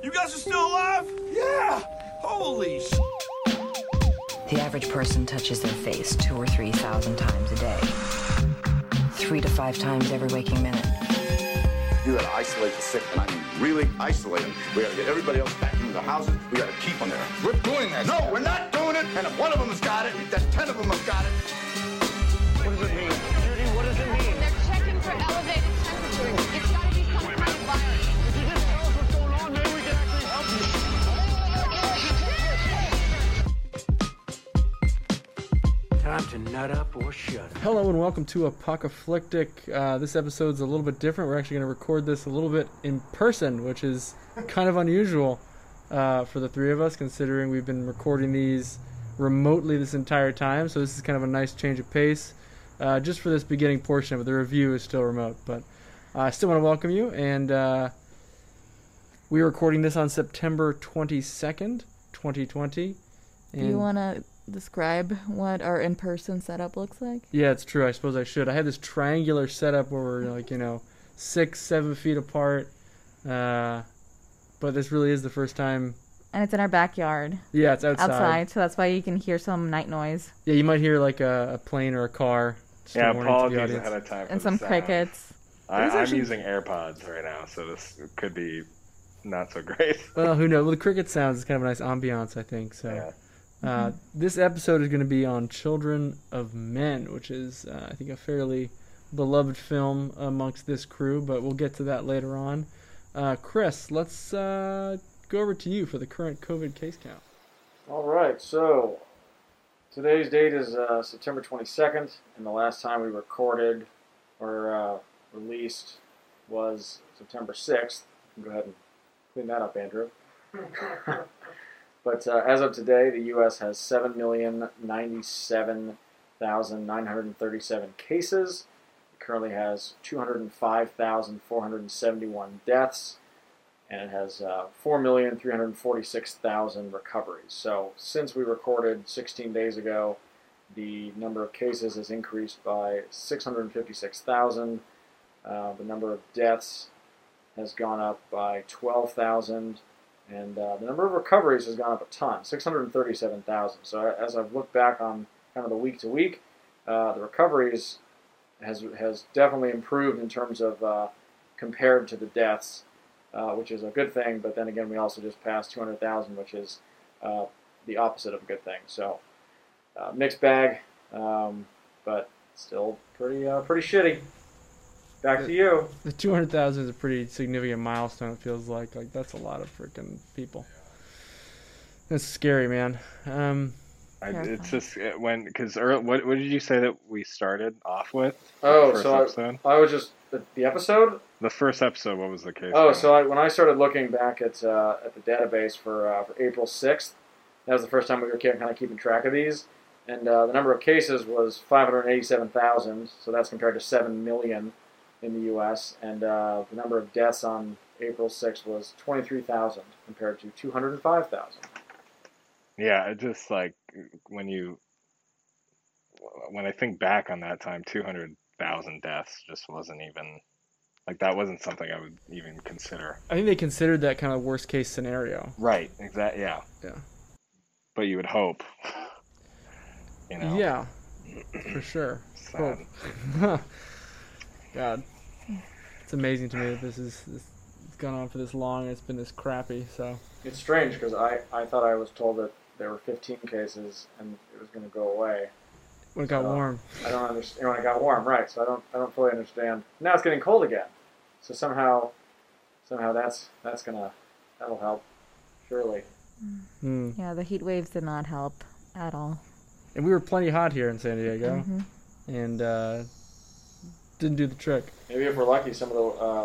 You guys are still alive? Yeah! Holy sh**. The average person touches their face 2,000 or 3,000 times a day. 3 to 5 times every waking minute. You gotta isolate the sick, and I mean really isolate them. We gotta get everybody else back into the houses. We gotta keep them there. We're doing that. No, we're not doing it. And if one of them has got it, then 10 of them have got it. What does it mean? Judy, what does it mean? They're checking for elevated temperatures. It's gotta be some kind of virus. If you just tell us what's going on, maybe we can actually help you. Time to nut up or shut up. Hello and welcome to Apocalyptic. This episode's a little bit different. We're actually going to record this a little bit in person, which is kind of unusual for the three of us, considering we've been recording these remotely this entire time. So this is kind of a nice change of pace, just for this beginning portion of it. The review is still remote, but I still want to welcome you. And we're recording this on September 22nd, 2020. Do you want to describe what our in-person setup looks like? Yeah, it's true. I suppose I should. I had this triangular setup where we're 6-7 feet apart, but this really is the first time. And it's in our backyard. Yeah, it's outside. So that's why you can hear some night noise. Yeah, you might hear like a plane or a car. Yeah, apologies ahead of time for and some sound. crickets. I'm using AirPods right now, so this could be not so great. Well, who knows? Well, the cricket sounds is kind of a nice ambiance, I think. So. Yeah. This episode is going to be on Children of Men, which is, I think, a fairly beloved film amongst this crew, but we'll get to that later on. Chris, let's go over to you for the current COVID case count. All right, so today's date is September 22nd, and the last time we recorded or released was September 6th. Go ahead and clean that up, Andrew. But as of today, the U.S. has 7,097,937 cases. It currently has 205,471 deaths, and it has 4,346,000 recoveries. So since we recorded 16 days ago, the number of cases has increased by 656,000. The number of deaths has gone up by 12,000. And the number of recoveries has gone up a ton, 637,000. So as I've looked back on kind of the week to week, the recoveries has definitely improved in terms of compared to the deaths, which is a good thing. But then again, we also just passed 200,000, which is the opposite of a good thing. So mixed bag, but still pretty shitty. Back to you. The 200,000 is a pretty significant milestone, it feels like. Like, that's a lot of freaking people. That's scary, man. It's just because what did you say that we started off with? Oh, so I was just the episode. The first episode. What was the case? Oh, so when I started looking back at the database for April 6th, that was the first time we were kind of keeping track of these, and the number of cases was 587,000. So that's compared to 7 million. In the U.S., and the number of deaths on April 6th was 23,000 compared to 205,000. Yeah, it just like when I think back on that time, 200,000 deaths just wasn't even like that wasn't something I would even consider. I think they considered that kind of worst case scenario. Right. Exactly. Yeah. Yeah. But you would hope. Yeah, for sure. Sad. God, it's amazing to me that it's gone on for this long and it's been this crappy. So it's strange because I thought I was told that there were 15 cases and it was going to go away when it got warm. I don't understand when it got warm, right? So I don't fully understand. Now it's getting cold again, so somehow that'll help, surely. Yeah, the heat waves did not help at all. And we were plenty hot here in San Diego, and didn't do the trick. Maybe if we're lucky, some of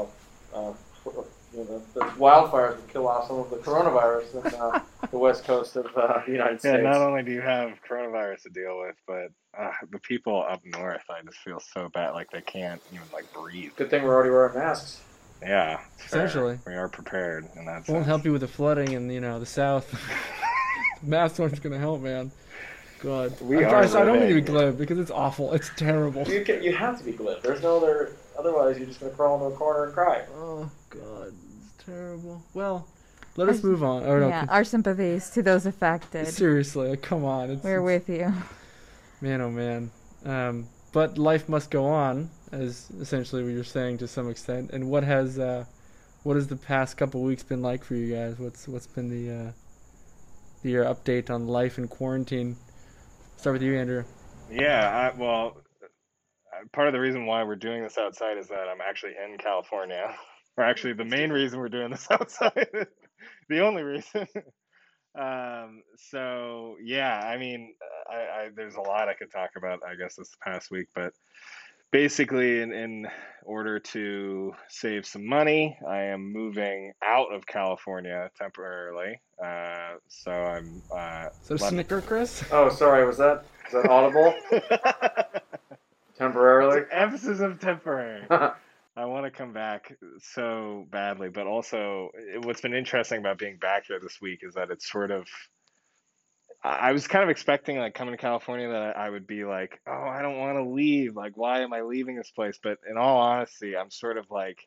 the wildfires would kill off some of the coronavirus in the west coast of the United States. Yeah, not only do you have coronavirus to deal with, but the people up north, I just feel so bad, like they can't even breathe. Good thing we're already wearing masks. Yeah, essentially, we are prepared, and that won't help you with the flooding in the south. Masks aren't going to help, man. God, I don't mean to be glib because it's awful. It's terrible. You have to be glib. There's no other. Otherwise, you're just going to crawl into a corner and cry. Oh God, it's terrible. Well, Let us move on. Or no, Yeah, our sympathies to those affected. seriously, like, come on. We're with you. Man, oh man. But life must go on, as essentially what you're saying to some extent. And what has the past couple weeks been like for you guys? What's been the update on life in quarantine? Start with you, Andrew. Yeah, part of the reason why we're doing this outside is that I'm actually in California. Or actually, the main reason we're doing this outside, the only reason. So yeah, I mean, I there's a lot I could talk about, I guess, this past week, but basically, in order to save some money, I am moving out of California temporarily. So I'm. Snicker, Chris? Oh, sorry. Was that audible? Temporarily? Emphasis of temporary. I want to come back so badly, but also what's been interesting about being back here this week is that it's sort of. I was kind of expecting, like, coming to California that I would be like, oh, I don't want to leave. Like, why am I leaving this place? But in all honesty, I'm sort of like,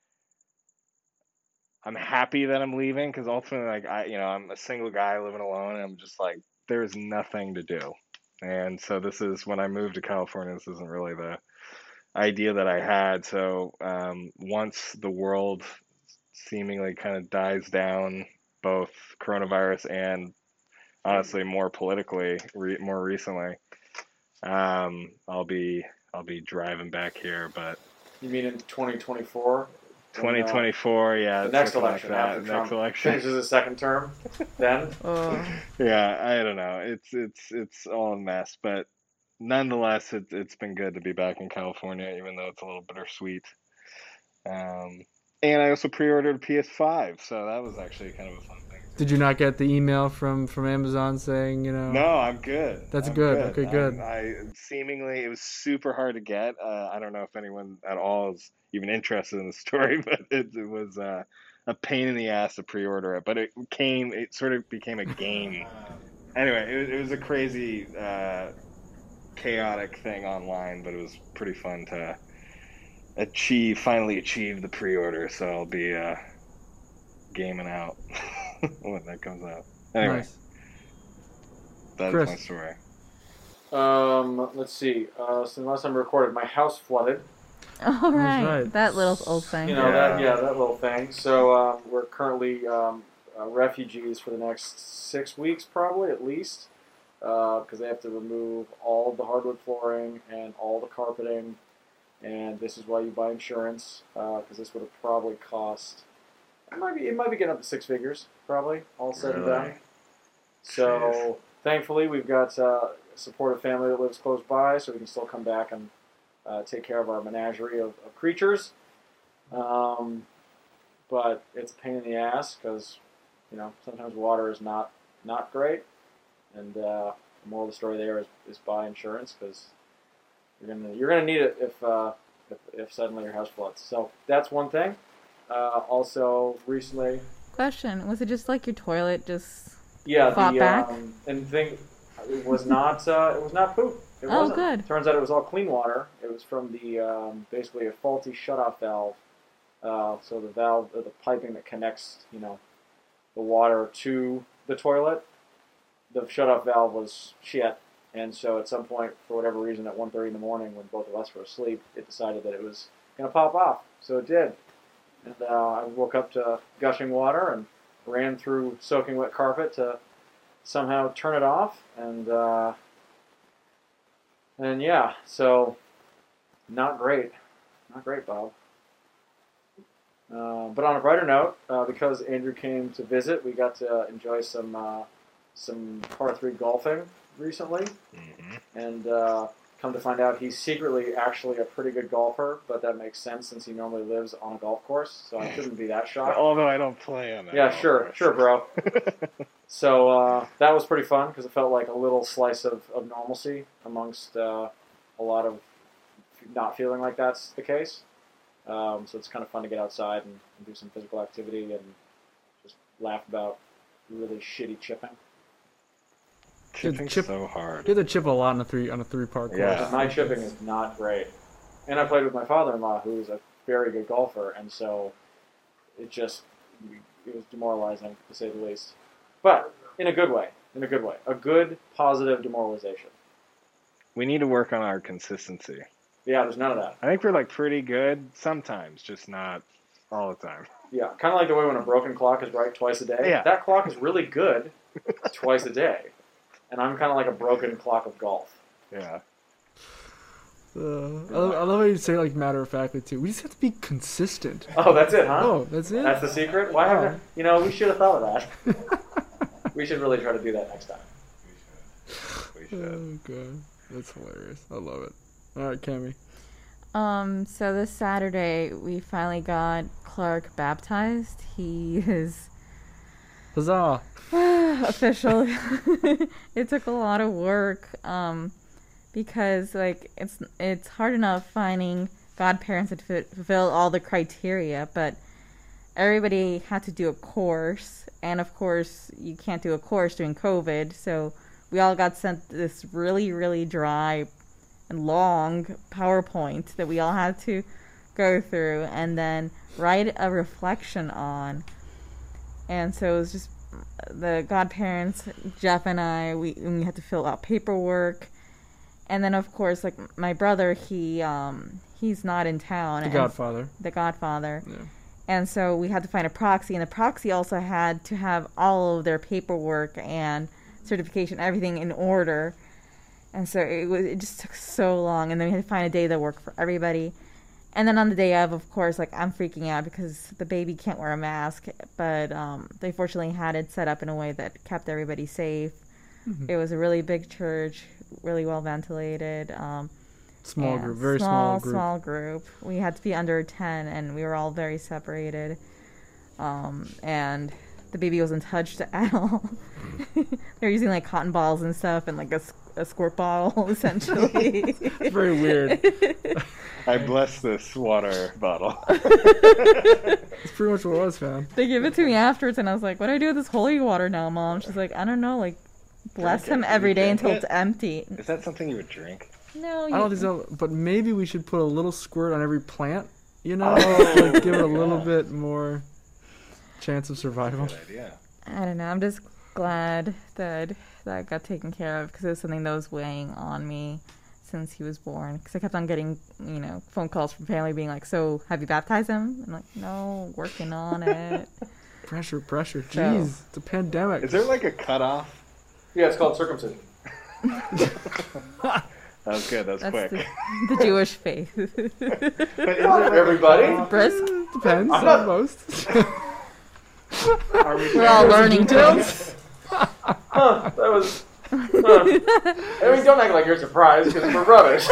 I'm happy that I'm leaving because ultimately, like, I'm a single guy living alone, and I'm just like, there's nothing to do. And so this is, when I moved to California, this isn't really the idea that I had. So once the world seemingly kind of dies down, both coronavirus and honestly more politically, more recently, I'll be driving back here. But you mean in 2024? 2024, yeah. The next election like after Trump finishes his second term, then. Yeah, I don't know. It's all a mess, but nonetheless, it's been good to be back in California, even though it's a little bittersweet. And I also pre-ordered a PS5, so that was actually kind of a fun thing. Did you not get the email from Amazon saying, No, I'm good. That's good. Okay, good. Seemingly, it was super hard to get. I don't know if anyone at all is even interested in the story, but it was a pain in the ass to pre-order it. But it sort of became a game. Anyway, it was a crazy, chaotic thing online, but it was pretty fun to finally achieve the pre-order. So I'll be gaming out when that comes out. Anyway, nice. That's Chris. my story. Let's see. So the last time we recorded, my house flooded. All right. That little old thing. That little thing. So we're currently refugees for the next 6 weeks, probably at least, because they have to remove all the hardwood flooring and all the carpeting, and this is why you buy insurance, because this would have probably cost. It might be getting up to 6 figures, probably, all said and done. So thankfully, we've got a supportive family that lives close by, so we can still come back and take care of our menagerie of creatures. But it's a pain in the ass because, sometimes water is not great. And the moral of the story there is buy insurance because you're gonna need it if suddenly your house floods. So that's one thing. Also, recently. Question: was it just like your toilet just fought back? And it was not poop. It wasn't. Good. Turns out it was all clean water. It was from the basically a faulty shutoff valve. So the valve, the piping that connects, the water to the toilet, the shutoff valve was shit. And so at some point, for whatever reason, at 1:30 in the morning, when both of us were asleep, it decided that it was going to pop off. So it did. And I woke up to gushing water and ran through soaking wet carpet to somehow turn it off. And yeah, so not great. Not great, Bob. But on a brighter note, because Andrew came to visit, we got to enjoy some par 3 golfing recently. Mm-hmm. And come to find out, he's secretly actually a pretty good golfer, but that makes sense since he normally lives on a golf course, so I shouldn't be that shocked. Although I don't play on that. Yeah, sure, bro. So that was pretty fun because it felt like a little slice of normalcy amongst a lot of not feeling like that's the case. So it's kind of fun to get outside and do some physical activity and just laugh about really shitty chipping. Chipping's so hard. You have to chip a lot on a three-part course. Yeah, my chipping is not great. And I played with my father-in-law, who's a very good golfer, and so it just demoralizing, to say the least. But in a good way. A good, positive demoralization. We need to work on our consistency. Yeah, there's none of that. I think we're like pretty good sometimes, just not all the time. Yeah, kind of like the way when a broken clock is right twice a day. Yeah. That clock is really good twice a day. And I'm kind of like a broken clock of golf. Yeah. I love how you say it like matter-of-factly, too. We just have to be consistent. Oh, that's it, huh? Oh, that's it? That's the secret? Why haven't... we should have thought of that. We should really try to do that next time. We should. Oh, God. That's hilarious. I love it. All right, Cammy. So this Saturday, we finally got Clark baptized. He is... Huzzah! official. It took a lot of work, because, like, it's hard enough finding godparents that fulfill all the criteria, but everybody had to do a course, and of course, you can't do a course during COVID, so we all got sent this really, really dry and long PowerPoint that we all had to go through and then write a reflection on. And so it was just the godparents, Jeff and I, we had to fill out paperwork. And then, of course, like, my brother, he's not in town. The Godfather. The Godfather. Yeah. And so we had to find a proxy, and the proxy also had to have all of their paperwork and certification, everything in order. And so it just took so long, and then we had to find a day that worked for everybody. And then on the day of course, like, I'm freaking out because the baby can't wear a mask, but they fortunately had it set up in a way that kept everybody safe. Mm-hmm. It was a really big church, really well ventilated. Small group, very small group. Small group. We had to be under 10, and we were all very separated. And the baby wasn't touched at all. They were using, like, cotton balls and stuff and, like, a squirt bottle, essentially. It's very weird. I bless this water bottle. It's pretty much what it was, man. They gave it to me afterwards, and I was like, what do I do with this holy water now, Mom? She's like, I don't know, like, bless him every day until it's empty. Is that something you would drink? No, I don't think so, but maybe we should put a little squirt on every plant, like, give it a little bit more chance of survival. Good idea. I don't know, I'm just glad that got taken care of, because it was something that was weighing on me since he was born, because I kept on getting, phone calls from family being like, so have you baptized him? I'm like, no, working on it. Pressure. Jeez, it's a pandemic. Is there like a cutoff? Yeah, it's called circumcision. That was good. That was quick. The Jewish faith. But not everybody. Brisk. Depends on most. We're all learning tales. That was... I mean, don't act like you're surprised, because we're rubbish.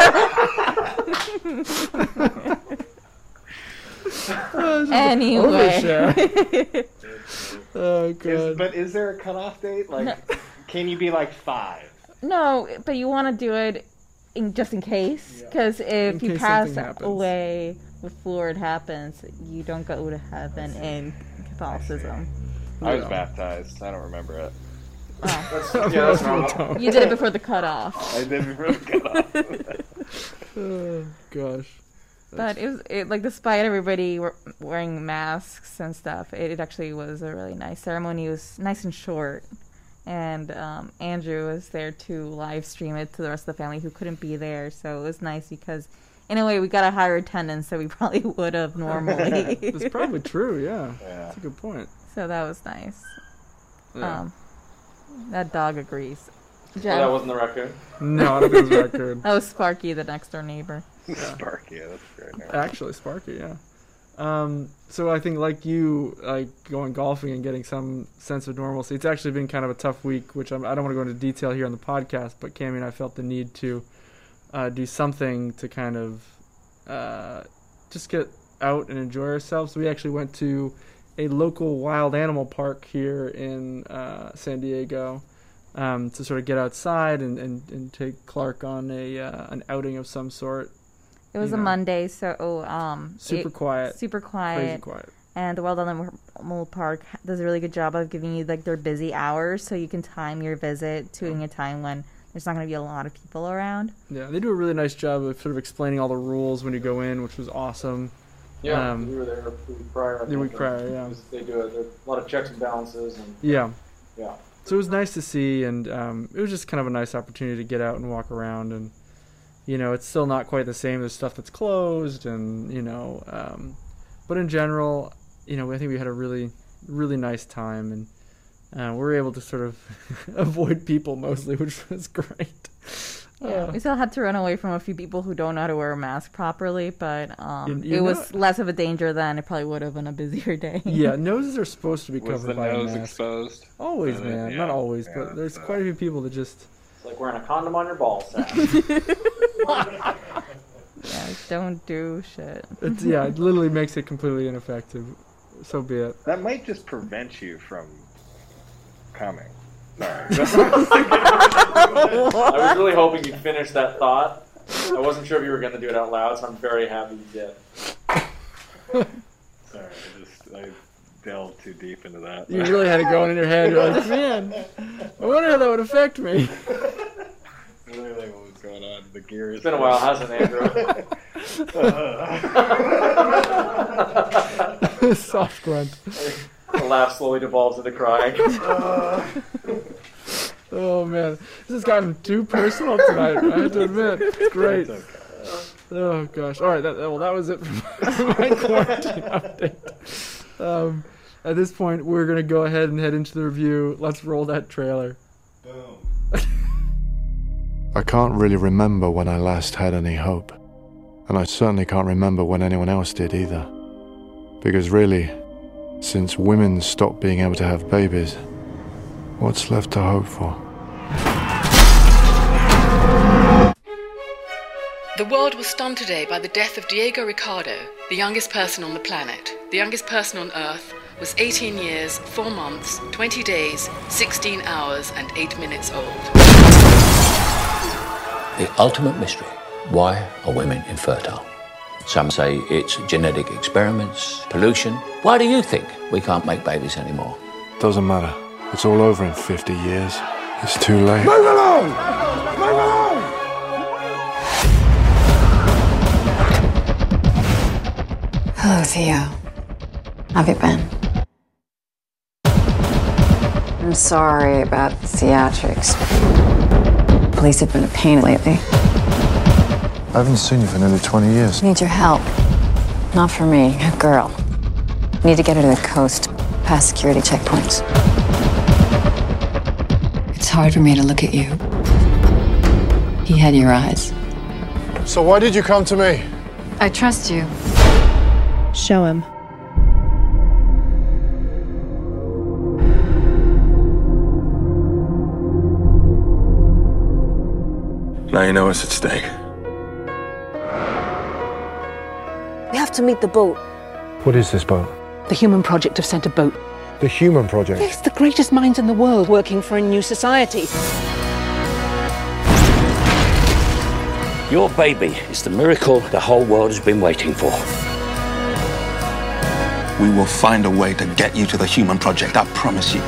Anyway. Oh, God. But is there a cutoff date? Like, can you be like 5? No, but you want to do it just in case, because if you pass away before it happens, you don't go to heaven in Catholicism. I was baptized. I don't remember it. Oh. That's normal. You did it before the cutoff. I did before the cutoff. Oh, gosh. But it like, despite everybody wearing masks and stuff, it actually was a really nice ceremony. It was nice and short. And Andrew was there to live stream it to the rest of the family who couldn't be there. So it was nice because, in a way, we got a higher attendance than we probably would have normally. That's probably true, yeah. That's a good point. So that was nice. Yeah. That dog agrees. Jeff? Oh, that wasn't the raccoon? No, I don't think it was a raccoon. That was Sparky, the next door neighbor. Yeah. Sparky, yeah, that's very nice. Actually, Sparky, yeah. So I think, like you, like going golfing and getting some sense of normalcy, it's actually been kind of a tough week, which I don't want to go into detail here on the podcast, but Cammy and I felt the need to do something to kind of just get out and enjoy ourselves. So we actually went to a local wild animal park here in San Diego to sort of get outside and take Clark on an outing of some sort. It was a Monday, so super quiet, crazy quiet. And the Wild Animal Park does a really good job of giving you like their busy hours, so you can time your visit to a time when there's not going to be a lot of people around. Yeah, they do a really nice job of sort of explaining all the rules when you go in, which was awesome. Yeah, we were there the week prior. The week prior, yeah. They do it. There are a lot of checks and balances. And, yeah. Yeah. So it was nice to see, and it was just kind of a nice opportunity to get out and walk around. And, you know, it's still not quite the same. There's stuff that's closed, and, you know, but in general, you know, I think we had a really, really nice time, and we were able to sort of avoid people mostly, which was great. Yeah, we still had to run away from a few people who don't know how to wear a mask properly, but you it was less of a danger than it probably would have on a busier day. Yeah, noses are supposed to be Was covered the by a nose mask. exposed? Always, man. Yeah, Not always, yeah, but there's so. quite a few people that just... It's like wearing a condom on your ball sack. Yeah, don't do shit. It literally makes it completely ineffective. So be it. That might just prevent you from coming. Sorry. I was really hoping you'd finish that thought. I wasn't sure if you were going to do it out loud, so I'm very happy you did. Sorry, I delved too deep into that. You really had it going in your head. You're like, man, I wonder how that would affect me. Literally what was going on. The gears. It's been a while, hasn't it, Andrew? Soft grunt. The laugh slowly devolves into crying. Oh man, this has gotten too personal tonight. I have to admit, it's great. Oh gosh. All right. That was it for my quarantine update. At this point, we're gonna go ahead and head into the review. Let's roll that trailer. Boom. I can't really remember when I last had any hope, and I certainly can't remember when anyone else did either. Because really, since women stopped being able to have babies, what's left to hope for? The world was stunned today by the death of Diego Ricardo, the youngest person on the planet. The youngest person on Earth was 18 years, 4 months, 20 days, 16 hours, and 8 minutes old. The ultimate mystery. Why are women infertile? Some say it's genetic experiments, pollution. Why do you think we can't make babies anymore? Doesn't matter. It's all over in 50 years. It's too late. Move along! Move along! Hello, Theo. How have you been? I'm sorry about the theatrics. Police have been a pain lately. I haven't seen you for nearly 20 years. I need your help. Not for me, a girl. I need to get her to the coast, past security checkpoints. It's hard for me to look at you. He had your eyes. So why did you come to me? I trust you. Show him. Now you know what's at stake. We have to meet the boat. What is this boat? The Human Project have sent a boat. The Human Project? It's the greatest minds in the world working for a new society. Your baby is the miracle the whole world has been waiting for. We will find a way to get you to the Human Project, I promise you.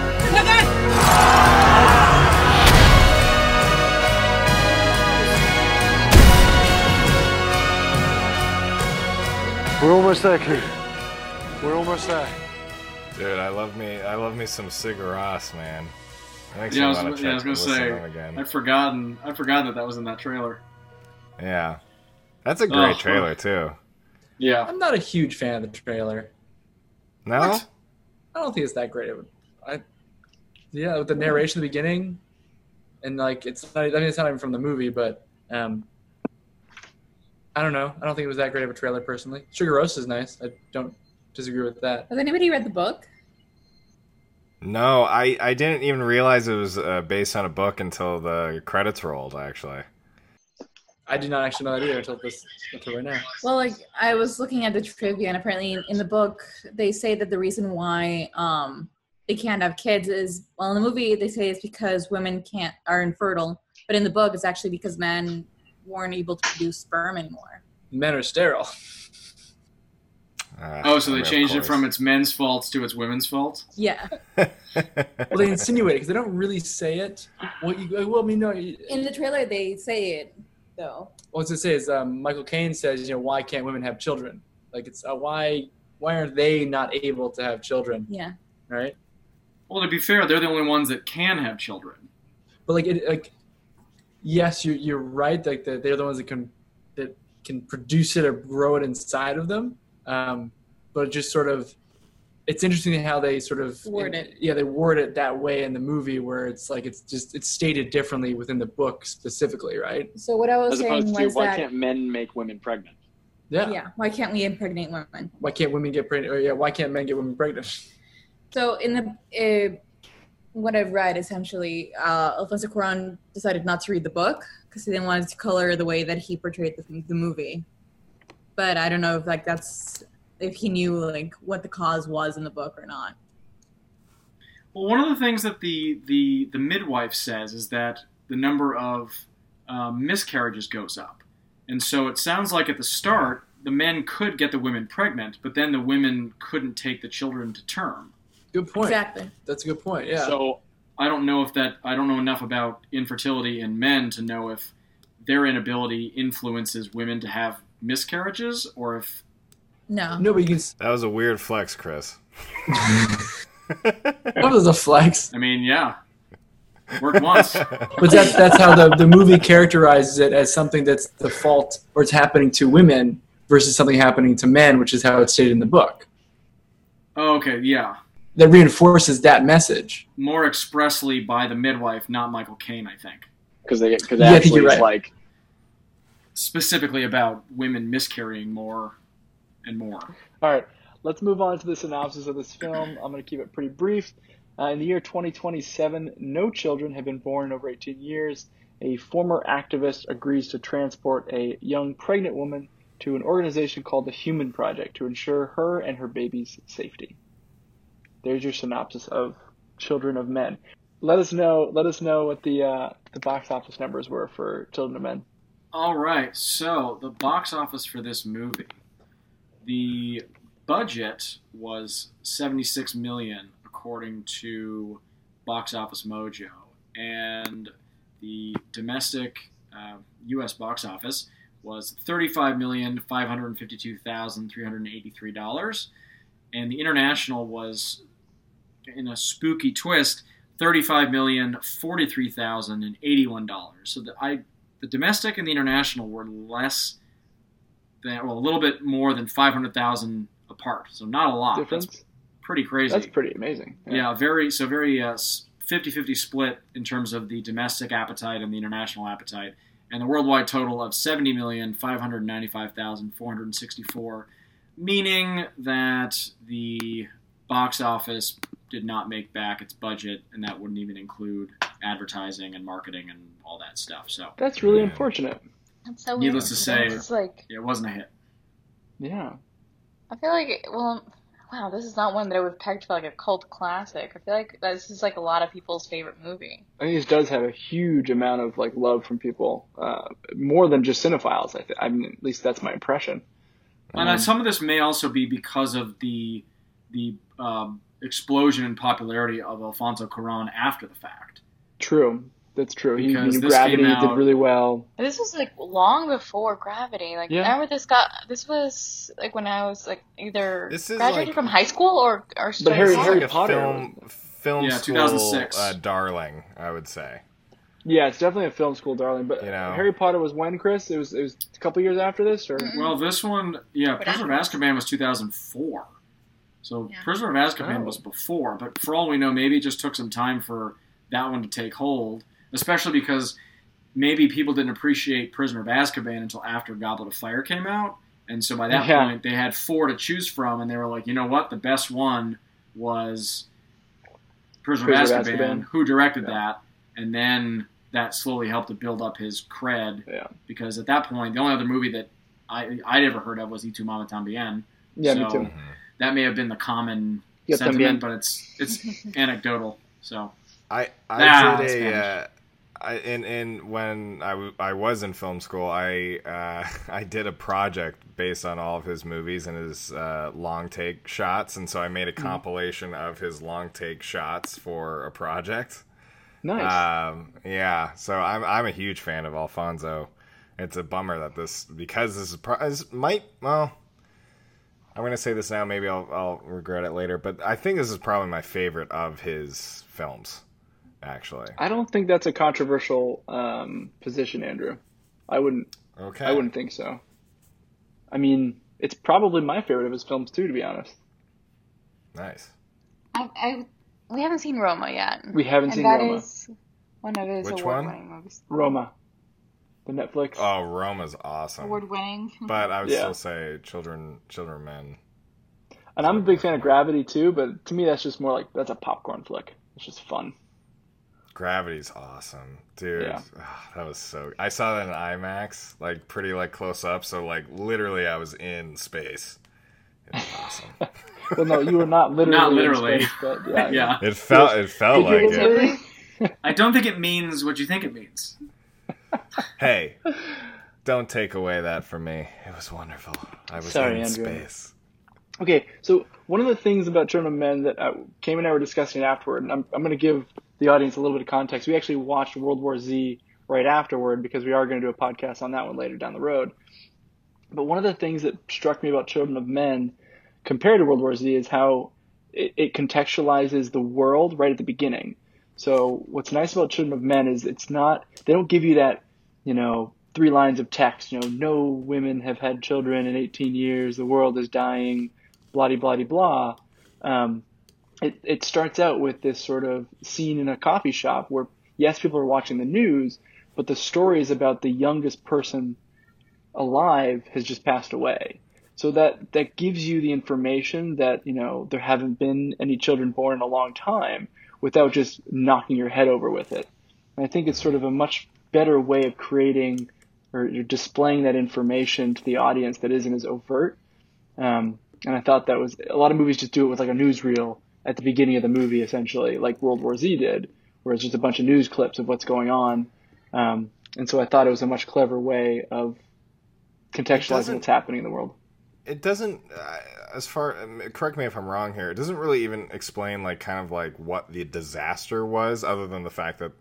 We're almost there, Q. We're almost there. Dude, I love me some Sigur Rós, man. I was gonna say, I'd forgotten that was in that trailer. Yeah, that's a great trailer too. Yeah, I'm not a huge fan of the trailer. No, what? I don't think it's that great. Yeah, with the narration at the beginning, and like it's not even from the movie, but I don't know. I don't think it was that great of a trailer personally. Sigur Rós is nice. I don't disagree with that. Has anybody read the book? No, I didn't even realize it was based on a book until the credits rolled, actually. I did not actually know that either until right now. Well, like I was looking at the trivia, and apparently in the book they say that the reason why they can't have kids is, well, in the movie they say it's because women are infertile, but in the book it's actually because men weren't able to produce sperm anymore. Men are sterile. So they changed it from it's men's faults to it's women's fault? Yeah. Well, they insinuate it because they don't really say it. In the trailer they say it, though. What does it say is Michael Caine says, why can't women have children? Like it's why aren't they not able to have children? Yeah. Right. Well, to be fair, they're the only ones that can have children. But yes, you're right. Like they're the ones that can produce it or grow it inside of them. But just sort of, it's interesting how they sort of word it. Yeah, they word it that way in the movie, where it's like it's stated differently within the book specifically, right? So what I was As saying opposed to was why that can't men make women pregnant? Yeah. Why can't we impregnate women? Why can't women get pregnant? Or, yeah, why can't men get women pregnant? So in the what I've read, essentially, Alfonso Cuarón decided not to read the book because he didn't want it to color the way that he portrayed the movie. But I don't know if if he knew what the cause was in the book or not. Well, one of the things that the midwife says is that the number of miscarriages goes up. And so it sounds like at the start, the men could get the women pregnant, but then the women couldn't take the children to term. Good point. Exactly. That's a good point, yeah. So I don't know enough about infertility in men to know if their inability influences women to have miscarriages or if... No. No, but you can... That was a weird flex, Chris. That was a flex. I mean, yeah. Worked once. But that's how the movie characterizes it, as something that's the fault or it's happening to women versus something happening to men, which is how it's stated in the book. Oh, okay, yeah. That reinforces that message. More expressly by the midwife, not Michael Caine, I think. Because I think you're right. Specifically about women miscarrying more and more. All right, let's move on to the synopsis of this film. I'm going to keep it pretty brief. In the year 2027, no children have been born in over 18 years. A former activist agrees to transport a young pregnant woman to an organization called the Human Project to ensure her and her baby's safety. There's your synopsis of Children of Men. Let us know what the box office numbers were for Children of Men. All right, so the box office for this movie, the budget was $76 million according to Box Office Mojo, and the domestic U.S. box office was $35,552,383, and the international was, in a spooky twist, $35,043,081. So the domestic and the international were less than, a little bit more than 500,000 apart. So not a lot. Difference? That's pretty crazy. That's pretty amazing. Yeah, very 50-50 split in terms of the domestic appetite and the international appetite, and the worldwide total of $70,595,464, meaning that the box office did not make back its budget, and that wouldn't even include advertising and marketing and all that stuff. So that's really unfortunate. That's so needless weird. to say, It's like, it wasn't a hit. Yeah. I feel like, wow, this is not one that I would peg for a cult classic. I feel like this is a lot of people's favorite movie. I think this does have a huge amount of love from people, more than just cinephiles. I mean, at least that's my impression. And some of this may also be because of the explosion in popularity of Alfonso Cuarón after the fact. True. That's true. Because Gravity did really well. This was long before Gravity. Remember this was when I was either graduating from high school or But Harry Potter film yeah, school 2006. darling, I would say. Yeah, it's definitely a film school darling. But Harry Potter was when, Chris? It was a couple years after this, or well, this one, Prisoner of Azkaban was 2004. So Prisoner of Azkaban was before, but for all we know, maybe it just took some time for that one to take hold. Especially because maybe people didn't appreciate Prisoner of Azkaban until after Goblet of Fire came out. And so by that point, they had 4 to choose from, and they were like, you know what? The best one was Prisoner of Azkaban. Who directed that? And then that slowly helped to build up his cred. Yeah. Because at that point, the only other movie that I'd ever heard of was Y Tu Mamá También. Yeah, so me too. That may have been the common Yeah, sentiment, también. but it's anecdotal. So I when I was in film school, I did a project based on all of his movies and his long take shots, and so I made a compilation of his long take shots for a project. Nice. Yeah, so I'm a huge fan of Alfonso. It's a bummer that this I'm gonna say this now. Maybe I'll regret it later. But I think this is probably my favorite of his films. Actually, I don't think that's a controversial position, Andrew. I wouldn't think so. I mean, it's probably my favorite of his films too, to be honest. Nice. We haven't seen Roma yet. We haven't seen Roma. That is one of his award-winning movies. Roma. The Netflix. Oh, Roma's awesome. Award-winning. But I would still say Children of Men. And I'm a big fan of Gravity too, but to me that's just more like, that's a popcorn flick. It's just fun. Gravity's awesome, dude. Yeah. That was so. I saw that in IMAX, like pretty like close up. So like literally, I was in space. It was awesome. Well, no, you were not literally. Not literally. In space, but yeah. It felt like it. I don't think it means what you think it means. Hey, don't take away that from me. It was wonderful. I was in Andrew. space. Okay, so one of the things about Children of Men that Cam and I were discussing afterward, and I'm going to give the audience a little bit of context. We actually watched World War Z right afterward because we are going to do a podcast on that one later down the road. But one of the things that struck me about Children of Men compared to World War Z is how it contextualizes the world right at the beginning. So what's nice about Children of Men is it's not, they don't give you that, 3 lines of text, no women have had children in 18 years, the world is dying, blah, blah, blah, blah. It starts out with this sort of scene in a coffee shop where, yes, people are watching the news, but the story is about the youngest person alive has just passed away. So that gives you the information that, there haven't been any children born in a long time without just knocking your head over with it. And I think it's sort of a much better way of creating or displaying that information to the audience that isn't as overt. And I thought that was, a lot of movies just do it with like a newsreel at the beginning of the movie, essentially, like World War Z did, where it's just a bunch of news clips of what's going on. And so I thought it was a much clever way of contextualizing what's happening in the world. It doesn't, correct me if I'm wrong here, it doesn't really even explain like kind of like what the disaster was, other than the fact that,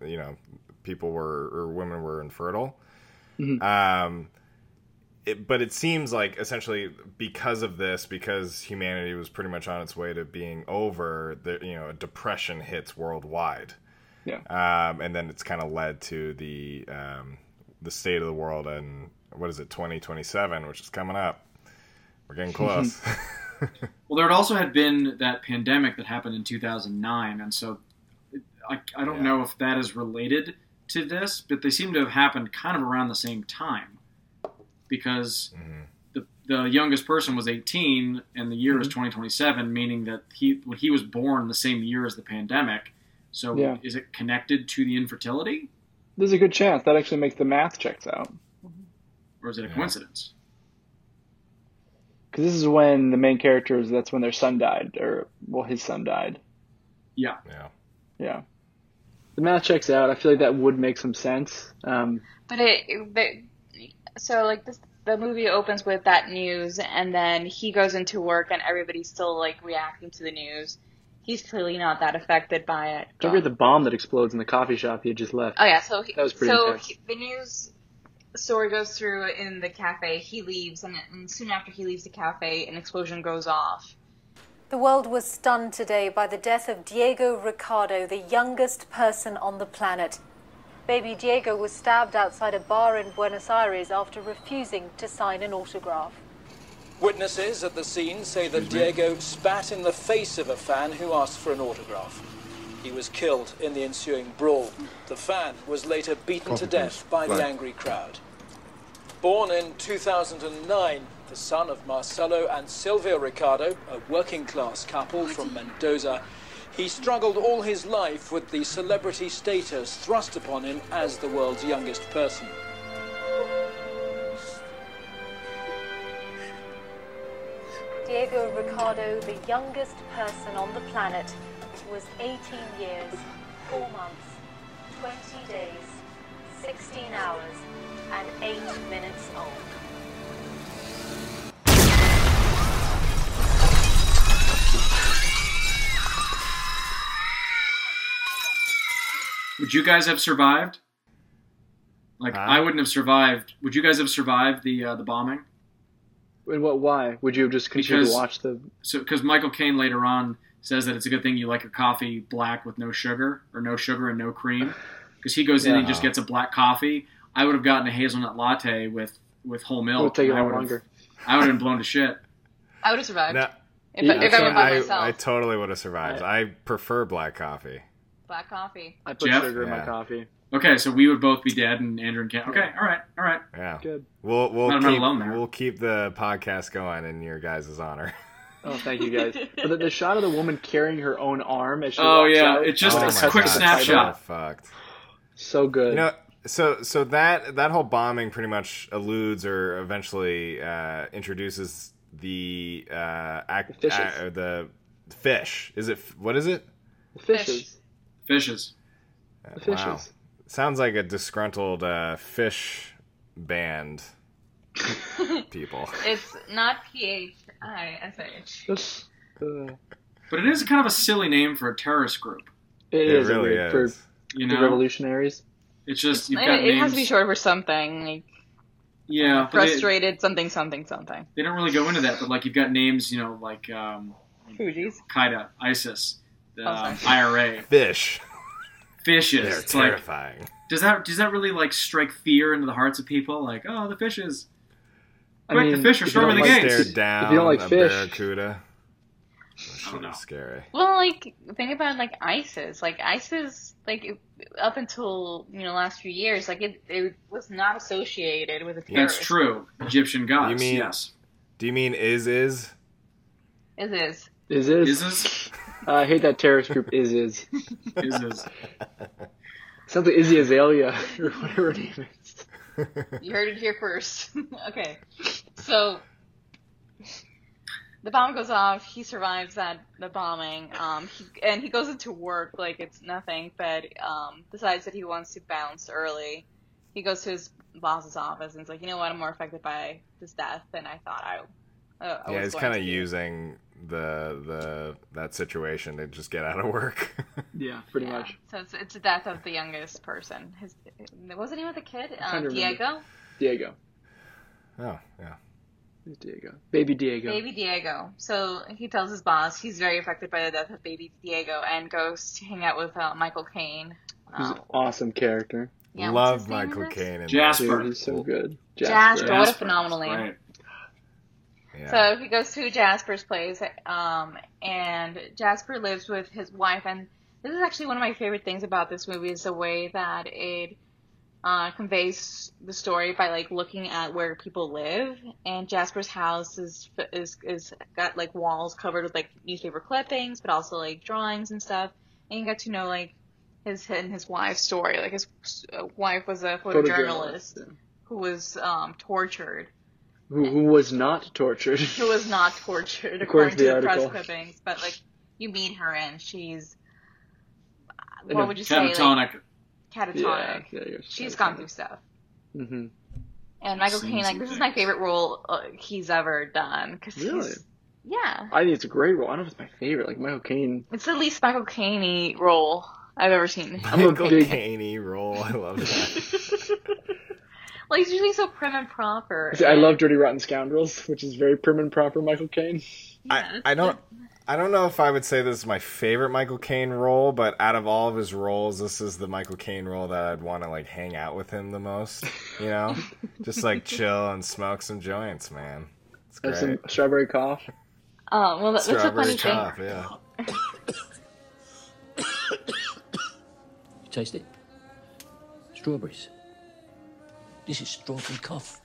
women were infertile. Mm-hmm. But it seems like essentially because of this, because humanity was pretty much on its way to being over, a depression hits worldwide. Yeah. And then it's kind of led to the state of the world in, 2027, which is coming up. We're getting close. Well, there also had been that pandemic that happened in 2009, and so I don't know if that is related to this, but they seem to have happened kind of around the same time. Because the youngest person was 18, and the year is 2027, meaning that he was born the same year as the pandemic. So is it connected to the infertility? There's a good chance. That actually makes the math checks out. Or is it a coincidence? Because this is when the main characters, that's when their son died, his son died. Yeah. Yeah. The math checks out. I feel like that would make some sense. So, like, the movie opens with that news, and then he goes into work, and everybody's still, like, reacting to the news. He's clearly not that affected by it. Don't forget the bomb that explodes in the coffee shop he had just left. Oh, yeah, that was pretty intense. The news story goes through in the cafe. He leaves, and soon after he leaves the cafe, an explosion goes off. The world was stunned today by the death of Diego Ricardo, the youngest person on the planet. Baby Diego was stabbed outside a bar in Buenos Aires after refusing to sign an autograph. Witnesses at the scene say that Diego spat in the face of a fan who asked for an autograph. He was killed in the ensuing brawl. The fan was later beaten to death by the angry crowd. Born in 2009, the son of Marcelo and Silvia Ricardo, a working-class couple from Mendoza, he struggled all his life with the celebrity status thrust upon him as the world's youngest person. Diego Ricardo, the youngest person on the planet, was 18 years, 4 months, 20 days, 16 hours, and 8 minutes old. Would you guys have survived? I wouldn't have survived. Would you guys have survived the bombing? Why? Would you just continue to watch the... Because Michael Caine later on says that it's a good thing you like your coffee black with no sugar, or no sugar and no cream. Because he goes in and just gets a black coffee. I would have gotten a hazelnut latte with whole milk. It would take a lot longer. I would have been blown to shit. I would have survived. No, if I went by myself. I totally would have survived. I prefer black coffee. Black coffee. I put Jeff? sugar in my coffee. Okay, so we would both be dead, and Andrew and Ken. Okay, all right. Yeah, good. We'll keep the podcast going in your guys' honor. Oh, thank you guys. But the shot of the woman carrying her own arm as she Oh, walks yeah, out, it's just a quick snapshot. So fucked. So good. You know, so that whole bombing pretty much alludes or eventually introduces the the fish. Is it what is it? The fishes. Fishes. The fishes. Wow. Sounds like a disgruntled fish band. People. It's not PHISH. But it is kind of a silly name for a terrorist group. It is really for is. You the know? revolutionaries. It's just you've got It names. has to be short for something. Like, Yeah, but frustrated something. they don't really go into that. But like you've got names, like Fuji's. Qaeda, ISIS, IRA, Fishes. They're It's terrifying. Like, does that really like strike fear into the hearts of people? Like, oh, the fishes. I Quick, mean, the fish are if you don't storming the like- gates. Stare down if you don't like a fish- barracuda. That shit is scary. Well, like think about like ISIS. Like ISIS, up until last few years, like it was not associated with a terrorist. That's true. Egyptian gods. You mean- yes. Do you mean is? Is. Is. I hate that terrorist group. Is. Is. Sounds like Izzy Azalea or whatever her name is. You heard it here first. Okay, so the bomb goes off. He survives the bombing. He goes into work like it's nothing, but decides that he wants to bounce early. He goes to his boss's office and is like, you know what, I'm more affected by this death than I thought I was He's going kind to of be. using that situation to just get out of work. Yeah, pretty much. So it's the death of the youngest person. Wasn't he with a kid? trying to remember. Diego. Oh, yeah. Who's Diego? Baby Diego. Baby Diego. So he tells his boss he's very affected by the death of Baby Diego and goes to hang out with Michael Caine. Who's an awesome character. Yeah, what's his Love name Michael in this? Caine. Jasper. Dude, he's so good. Jasper. What a phenomenal name. Right. Yeah. So he goes to Jasper's place, and Jasper lives with his wife. And this is actually one of my favorite things about this movie is the way that it conveys the story by like looking at where people live. And Jasper's house is got like walls covered with like newspaper clippings, but also like drawings and stuff. And you get to know like his wife's story. Like his wife was a photojournalist who was tortured. Who was not tortured. Who was not tortured, According according to to the the press article. clippings. But, like, you meet her and she's, Like what a would you say? Catatonic. Catatonic. Yeah, you're She's gone through stuff. Mm-hmm. And Michael Seen Caine, like, some this is my things. favorite role he's ever done. Cause Really? yeah. I think it's a great role. I don't know if it's my favorite. Like Michael Caine. It's the least Michael Caine role I've ever seen. I'm a Michael big. Caine role. I love that. Like, he's usually so prim and proper. I love Dirty Rotten Scoundrels, which is very prim and proper Michael Caine. I don't know if I would say this is my favorite Michael Caine role, but out of all of his roles, this is the Michael Caine role that I'd want to like hang out with him the most. You know, just like chill and smoke some joints, man. It's Have great. some strawberry cough. Oh, well, that's a Strawberry funny thing. top, yeah. You taste it? Strawberries. This is strawberry cough.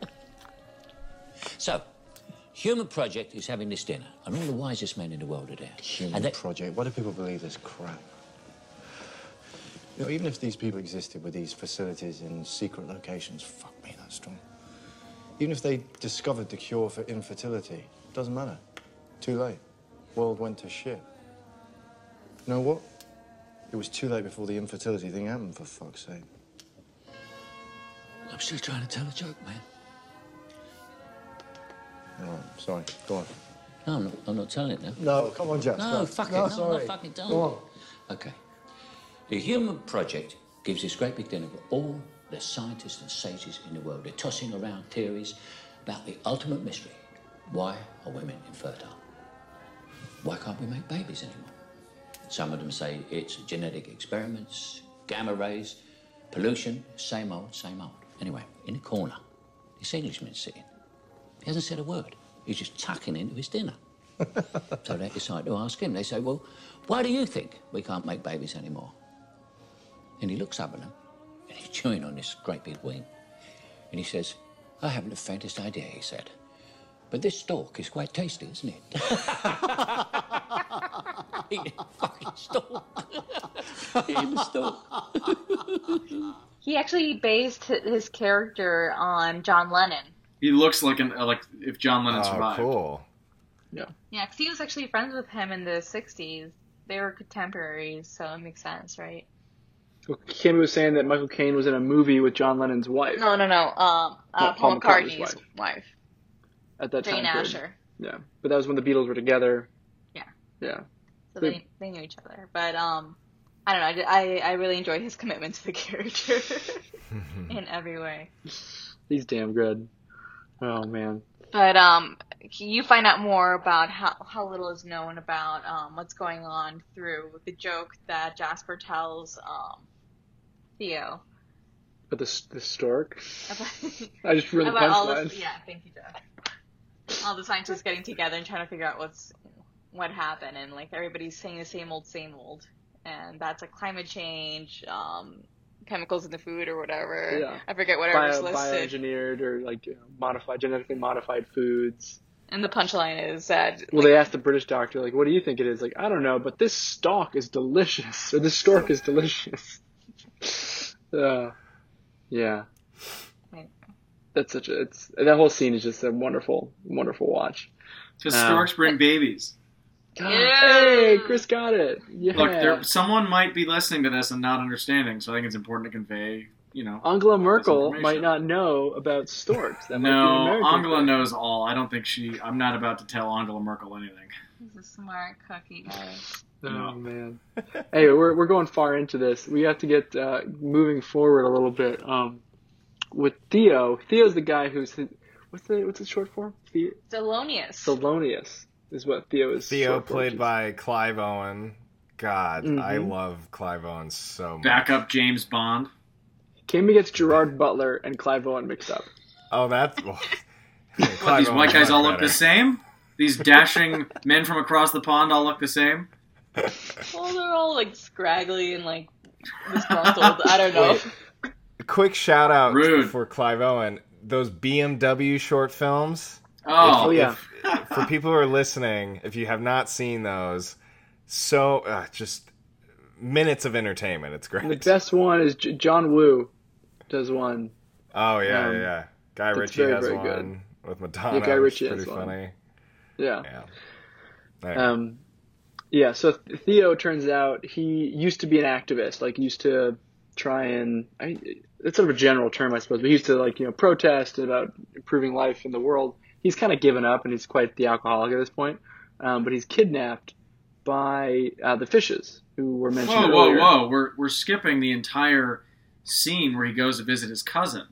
So, Human Project is having this dinner, and all the wisest men in the world are there. Human Project? Why do people believe this crap? You know, even if these people existed with these facilities in secret locations, fuck me, that's strong. Even if they discovered the cure for infertility, doesn't matter. Too late. World went to shit. You know what? It was too late before the infertility thing happened, for fuck's sake. I'm still trying to tell a joke, man. All right, sorry. Go on. No, I'm not telling it now. No, come on, Jack. No, fuck it. No, I'm not fucking done. Go on. Okay. The Human Project gives this great big dinner for all the scientists and sages in the world. They're tossing around theories about the ultimate mystery, Why are women infertile? Why can't we make babies anymore? Some of them say it's genetic experiments, gamma rays, pollution, same old, same old. Anyway, in the corner, this Englishman's sitting. He hasn't said a word. He's just tucking into his dinner. So they decide to ask him. They say, well, why do you think we can't make babies anymore? And he looks up at them, and he's chewing on this great big wing. And he says, I haven't the faintest idea, he said. But this stalk is quite tasty, isn't it? Eating fucking stalk. Eating the stalk. He actually based his character on John Lennon. He looks like if John Lennon survived. Cool. Yeah. Yeah, because he was actually friends with him in the 60s. They were contemporaries, so it makes sense, right? Well, Kimmy was saying that Michael Caine was in a movie with John Lennon's wife. No. Paul McCartney's wife. At that Jane time. Asher. Yeah. But that was when the Beatles were together. Yeah. Yeah. So they knew each other. But, I don't know. I really enjoyed his commitment to the character in every way. He's damn good. Oh, man. But you find out more about how little is known about what's going on through the joke that Jasper tells Theo. But the stork? I just ruined the punchline. Yeah, thank you, Jeff. All the scientists getting together and trying to figure out what happened, and like everybody's saying the same old, and that's like climate change, chemicals in the food or whatever. Yeah. I forget whatever's listed. Bioengineered or like genetically modified foods. And the punchline is that. Well, they asked the British doctor, like, what do you think it is? Like, I don't know, but this stalk is delicious, or this stork is delicious. Yeah. That's that whole scene is just a wonderful, wonderful watch. Because storks bring babies. Hey, Chris got it. Yeah. Look, someone might be listening to this and not understanding, so I think it's important to convey, Angela Merkel might not know about storks. That might be an American Angela thing. knows all. I don't think I'm not about to tell Angela Merkel anything. He's a smart cookie, guys. Oh, man. Hey, we're going far into this. We have to get moving forward a little bit. With Theo. Theo's the guy who's what's the short form? Thelonious. Thelonious is what Theo is. Theo, played by Clive Owen. God, Mm-hmm. I love Clive Owen so much. Backup James Bond. Kimmy gets Gerard Butler and Clive Owen mixed up. Oh, that's... What, these white guys all look the same? These dashing men from across the pond all look the same? Well, they're all like scraggly and like disgruntled. I don't know. A quick shout out for Clive Owen. Those BMW short films. Oh, yeah. For people who are listening, if you have not seen those, just minutes of entertainment. It's great. And the best one is John Woo does one. Oh, yeah. Guy Ritchie very, has very one good. with Madonna. Yeah, Guy Ritchie It's has pretty one. funny. Yeah. Anyway. Yeah, so Theo, turns out, he used to be an activist. Like, he used to try and... it's sort of a general term, I suppose, but he used to, protest about improving life in the world. He's kind of given up, and he's quite the alcoholic at this point. But he's kidnapped by the fishes, who were mentioned earlier. Whoa. We're skipping the entire scene where he goes to visit his cousin.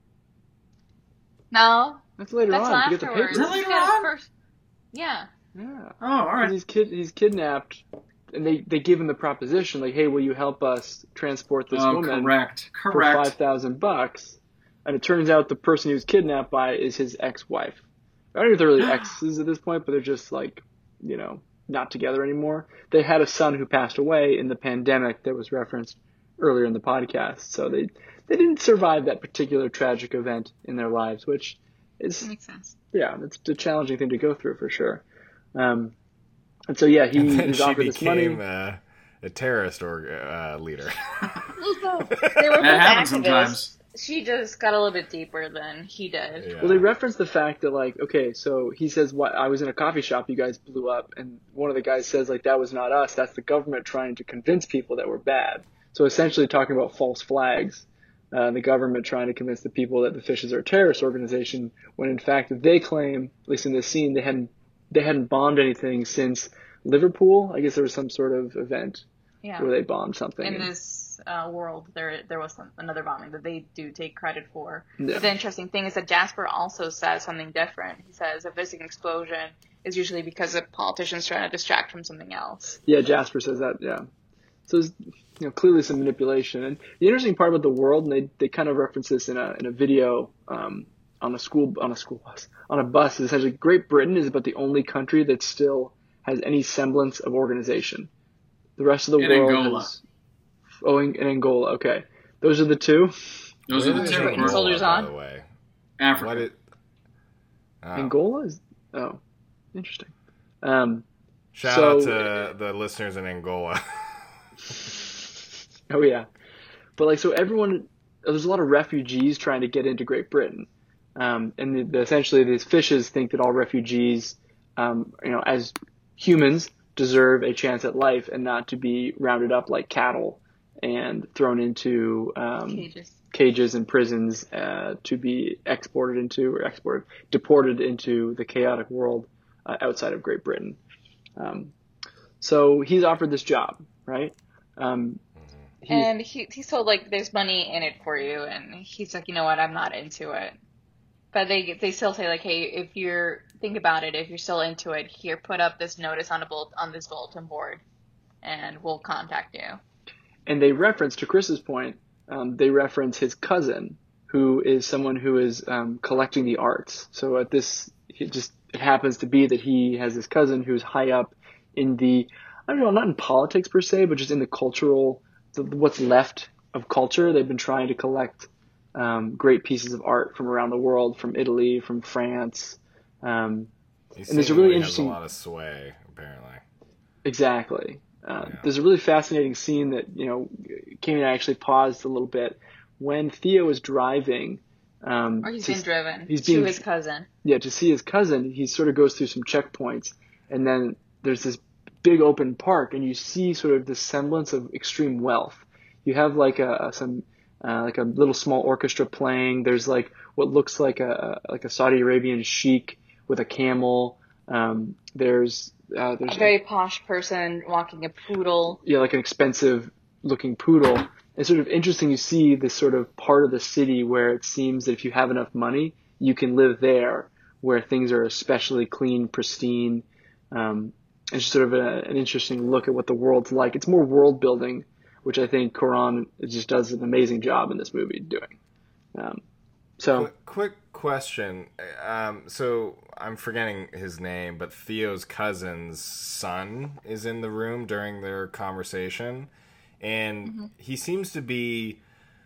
No. That's later That's on. To get the afterwards. papers. Is that later on? First. Yeah. Yeah. Oh, all right. He's kidnapped, and they give him the proposition, like, hey, will you help us transport this woman correct. for $5,000? And it turns out the person he was kidnapped by is his ex-wife. I don't know if they're really exes at this point, but they're just like, not together anymore. They had a son who passed away in the pandemic that was referenced earlier in the podcast. So they didn't survive that particular tragic event in their lives, which is... Makes sense. Yeah, it's a challenging thing to go through for sure. And so, yeah, he's offered this money. A terrorist leader. They were both happens activists. sometimes. She just got a little bit deeper than he did. Yeah. Well, they reference the fact that, like, okay, so he says, I was in a coffee shop, you guys blew up, and one of the guys says, like, that was not us, that's the government trying to convince people that we're bad. So essentially talking about false flags, the government trying to convince the people that the Fishes are a terrorist organization, when in fact they claim, at least in this scene, they hadn't bombed anything since Liverpool. I guess there was some sort of event Yeah. where they bombed something. In this world, there was another bombing that they do take credit for. Yeah. But the interesting thing is that Jasper also says something different. He says if there's an explosion, it's usually because a politician's trying to distract from something else. Yeah, Jasper says that. Yeah, so there's clearly some manipulation. And the interesting part about the world, and they kind of reference this in a video on a bus. Is essentially Great Britain is about the only country that still has any semblance of organization. The rest of the world Angola. is in Angola. Okay, those are the two. Those are the two. Britain soldiers on. By the way, Africa. Angola is interesting. Shout out to the listeners in Angola. Oh yeah, but so everyone, there's a lot of refugees trying to get into Great Britain, and essentially these fishes think that all refugees, as humans, deserve a chance at life and not to be rounded up like cattle and thrown into cages and prisons to be deported into the chaotic world outside of Great Britain. So he's offered this job, right? And he's told, there's money in it for you, and he's like, you know what, I'm not into it. But they still say, hey, think about it, if you're still into it, here, put up this notice on this bulletin board, and we'll contact you. And they reference, to Chris's point, they reference his cousin, who is someone who is collecting the arts. So it happens to be that he has this cousin who's high up in not in politics per se, but just in the cultural, what's left of culture. They've been trying to collect great pieces of art from around the world, from Italy, from France. And there's a really interesting. Has a lot of sway, apparently. Exactly. There's a really fascinating scene that Kami and I actually paused a little bit when Theo is driving. Or he's being driven to his cousin. Yeah, to see his cousin. He sort of goes through some checkpoints, and then there's this big open park, and you see sort of the semblance of extreme wealth. You have like a little small orchestra playing. There's what looks like a Saudi Arabian sheik with a camel. There's a very posh person walking a poodle. Yeah, like an expensive looking poodle. It's sort of interesting. You see this sort of part of the city where it seems that if you have enough money, you can live there, where things are especially clean, pristine. It's just sort of an interesting look at what the world's like. It's more world building, which I think Cuarón just does an amazing job in this movie doing. Quick question. So I'm forgetting his name, but Theo's cousin's son is in the room during their conversation, and he seems to be,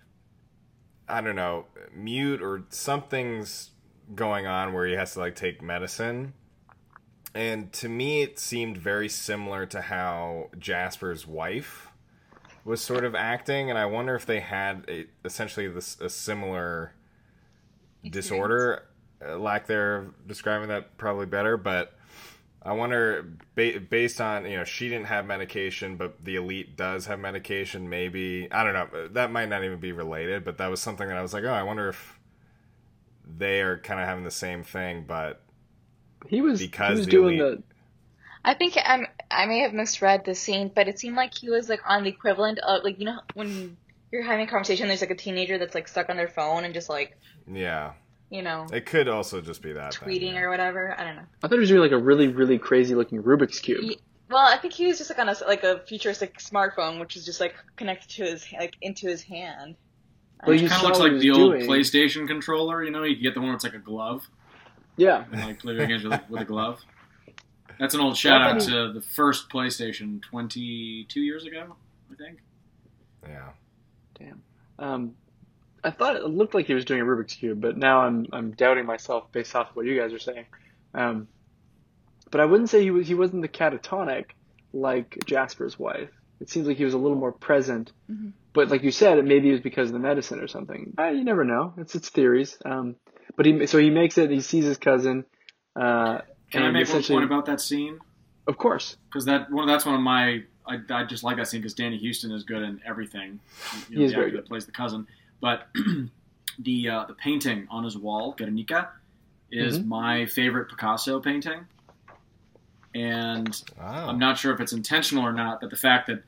I don't know, mute or something's going on where he has to take medicine. And to me, it seemed very similar to how Jasper's wife was sort of acting, and I wonder if they had essentially a similar disorder. Lack thereof describing that probably better, but I wonder, based on, she didn't have medication, but the elite does have medication, maybe, I don't know, that might not even be related, but that was something that I was like, oh, I wonder if they are kind of having the same thing, but he was doing the. I think I may have misread the scene, but it seemed like he was on the equivalent of when you're having a conversation, there's a teenager that's stuck on their phone and just yeah, it could also just be that tweeting or whatever. I don't know. I thought he was doing a really really crazy looking Rubik's cube. Well, I think he was just on a futuristic smartphone, which is just connected to his into his hand. Well, it kind of looks like the old PlayStation controller. You can get the one that's like a glove. Yeah. And, play video games with a glove. That's an old shout out to the first PlayStation 22 years ago, I think. Yeah. Damn. I thought it looked like he was doing a Rubik's Cube, but now I'm doubting myself based off of what you guys are saying. But I wouldn't say he wasn't the catatonic like Jasper's wife. It seems like he was a little more present. Mm-hmm. But like you said, maybe it was because of the medicine or something. You never know. It's theories. But he makes it. He sees his cousin. Can I make one point about that scene? Of course. Because that's one of my. I just like that scene because Danny Houston is good in everything. He is very good. That plays the cousin. But the painting on his wall, Guernica, is my favorite Picasso painting. And I'm not sure if it's intentional or not, but the fact that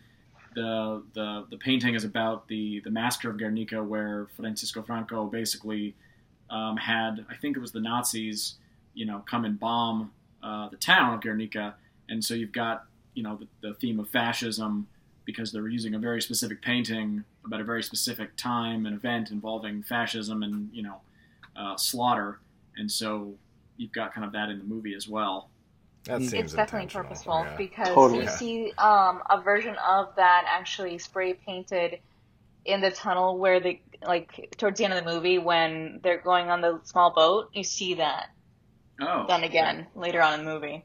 the painting is about the massacre of Guernica, where Francisco Franco basically had, I think it was the Nazis, come and bomb the town of Guernica, and so you've got the theme of fascism, because they were using a very specific painting about a very specific time and event involving fascism and slaughter, and so you've got kind of that in the movie as well. That seems It's definitely intentional, purposeful yeah. because Totally. you see a version of that actually spray painted in the tunnel where they, like, towards the end of the movie when they're going on the small boat, you see that done again later on in the movie.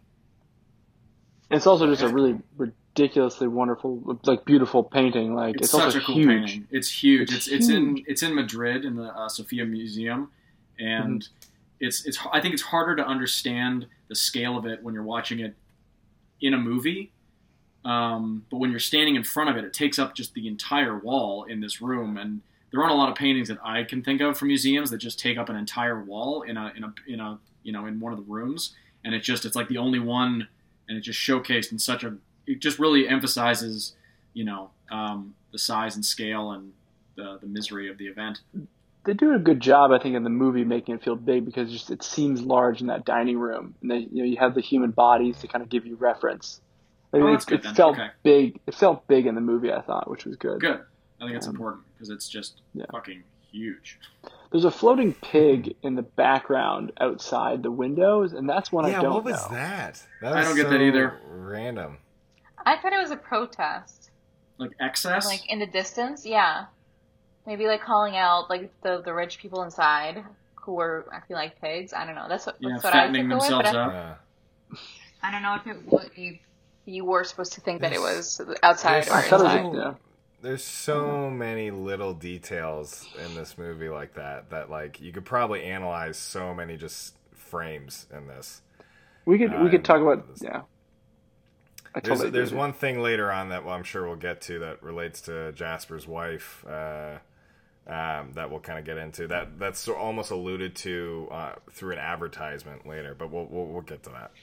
It's also just a really ridiculously wonderful, like, beautiful painting. Like, it's such also a cool huge. painting. It's huge. It's It's in Madrid in the Sofia Museum, and it's I think it's harder to understand the scale of it when you're watching it in a movie. But when you're standing in front of it, it takes up just the entire wall in this room, and there aren't a lot of paintings that I can think of from museums that just take up an entire wall in one of the rooms, and it's like the only one, and it just showcased in it just really emphasizes the size and scale and the misery of the event. They do a good job, I think, in the movie making it feel big because it seems large in that dining room, and then you have the human bodies to kind of give you reference. That's good It then. felt Okay. big. It felt big in the movie, I thought, which was good. Good. I think that's important because it's just fucking huge. There's a floating pig in the background outside the windows, and that's one I don't know. what was that? I don't get that either. Random. I thought it was a protest. Like excess? Like in the distance, yeah. Maybe like calling out like the rich people inside who were acting like pigs. I don't know. That's what I took fattening away. themselves But up. I don't know if you were supposed to think that it was outside or inside. There's so many little details in this movie like that like you could probably analyze so many just frames in this. We could talk about I totally There's agree. one thing later on that I'm sure we'll get to that relates to Jasper's wife that we'll kind of get into. That's almost alluded to through an advertisement later, but we'll get to that.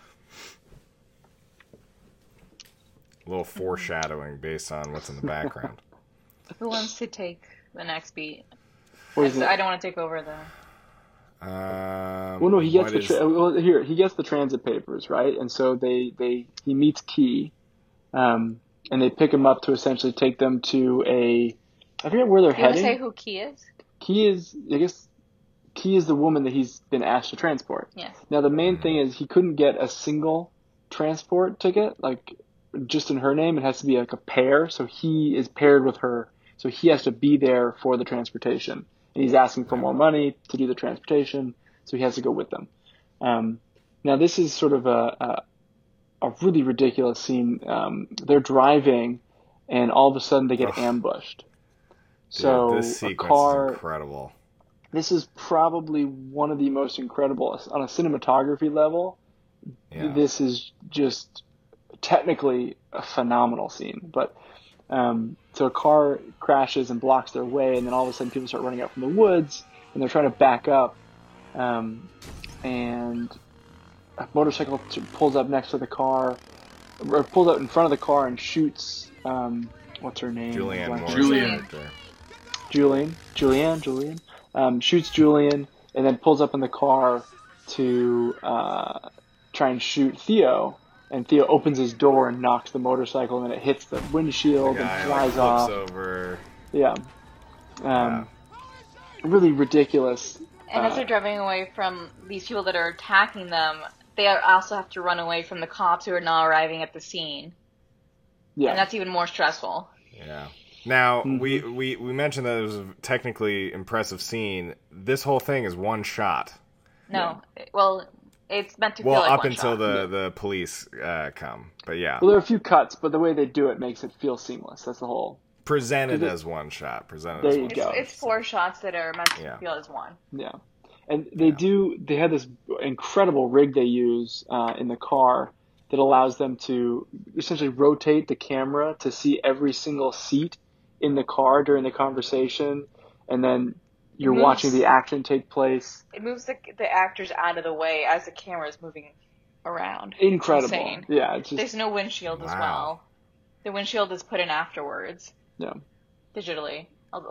A little foreshadowing based on what's in the background. Who wants to take the next beat? What is it? I don't want to take over the. Well, no, he gets he gets the transit papers, right? And so he meets Key, and they pick him up to essentially take them to I forget where they're Do you want to heading. say who Key is? Key is the woman that he's been asked to transport. Yes. Now the main thing is he couldn't get a single transport ticket, like just in her name. It has to be like a pair, so he is paired with her, so he has to be there for the transportation. And he's asking for more money to do the transportation, so he has to go with them. Now this is sort of a really ridiculous scene. They're driving, and all of a sudden they get ambushed. So Dude, this sequence a car, is incredible. This is probably one of the most incredible on a cinematography level. Yeah. This is just technically a phenomenal scene, but so a car crashes and blocks their way, and then all of a sudden people start running out from the woods, and they're trying to back up, and a motorcycle pulls up next to the car, or pulls out in front of the car and shoots, what's her name? Julianne shoots Julian, and then pulls up in the car to try and shoot Theo. And Theo opens his door and knocks the motorcycle, and then it hits the windshield and flies off. Over. Yeah. Really ridiculous. And as they're driving away from these people that are attacking them, they also have to run away from the cops who are now arriving at the scene. Yeah. And that's even more stressful. Yeah. Now, we mentioned that it was a technically impressive scene. This whole thing is one shot. No. Well, it's meant to feel Well, like up one until shot. the police come. But yeah. Well, there are a few cuts, but the way they do it makes it feel seamless. That's the whole... Presented as one shot. There you go. It's 4 shots that are meant to feel as one. Yeah. And they have this incredible rig they use in the car that allows them to essentially rotate the camera to see every single seat in the car during the conversation, and then you're watching the action take place. It moves the actors out of the way as the camera is moving around. Incredible. Insane. Yeah, it's just... There's no windshield as well. The windshield is put in afterwards. Yeah. Digitally,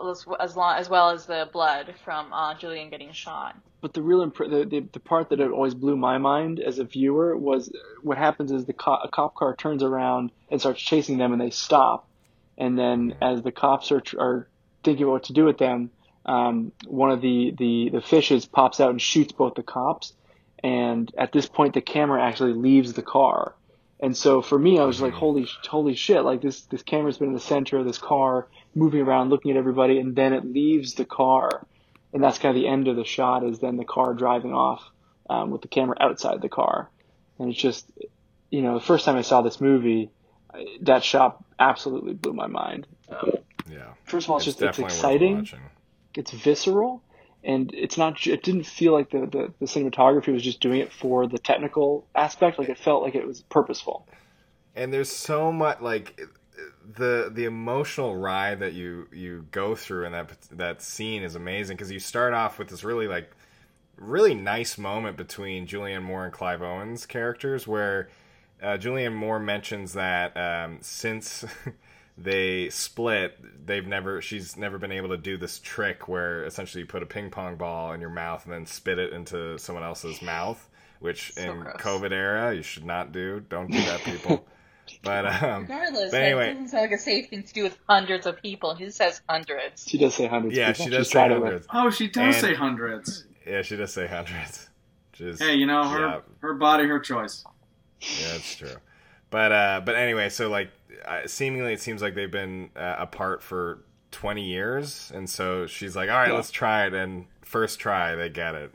as well as the blood from Julian getting shot. But the real the part that it always blew my mind as a viewer was what happens is a cop car turns around and starts chasing them, and they stop. And then as the cops are thinking about what to do with them, one of the fishes pops out and shoots both the cops. And at this point, the camera actually leaves the car. And so for me, I was like, holy shit, like this camera's been in the center of this car, moving around, looking at everybody, and then it leaves the car. And that's kind of the end of the shot, is then the car driving off with the camera outside the car. And it's just, the first time I saw this movie, that shot absolutely blew my mind. Yeah. First of all, it's exciting. It's visceral. And it didn't feel like the cinematography was just doing it for the technical aspect. Like, it felt like it was purposeful. And there's so much, like, the emotional ride that you go through in that scene is amazing, because you start off with this really nice moment between Julianne Moore and Clive Owen's characters, where Julianne Moore mentions that since they split, she's never been able to do this trick where essentially you put a ping pong ball in your mouth and then spit it into someone else's mouth, which in gross. COVID era you should not do. Don't do that, people. But regardless, but anyway, it doesn't sound like a safe thing to do with hundreds of people. She says hundreds. She does say hundreds. Yeah, people. she does say hundreds. Oh, she does say hundreds. Yeah, she does say hundreds. Hey, her body, her choice. Yeah, that's true. But anyway, so like seemingly it seems like they've been apart for 20 years, and so she's like, all right, let's try it, and first try they get it,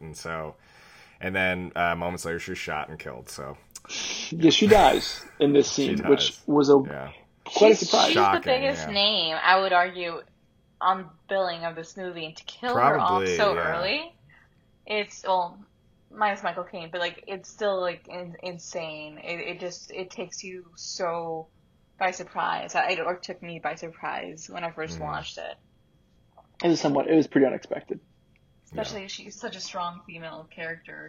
and then moments later she's shot and killed. So yeah, she dies in this scene, which was quite a surprise. She's the biggest name, I would argue, on billing of this movie, and to kill her off so early, it's minus Michael Caine, but like it's still like insane. It takes you so by surprise. It took me by surprise when I first watched it. It was pretty unexpected. Especially she's such a strong female character.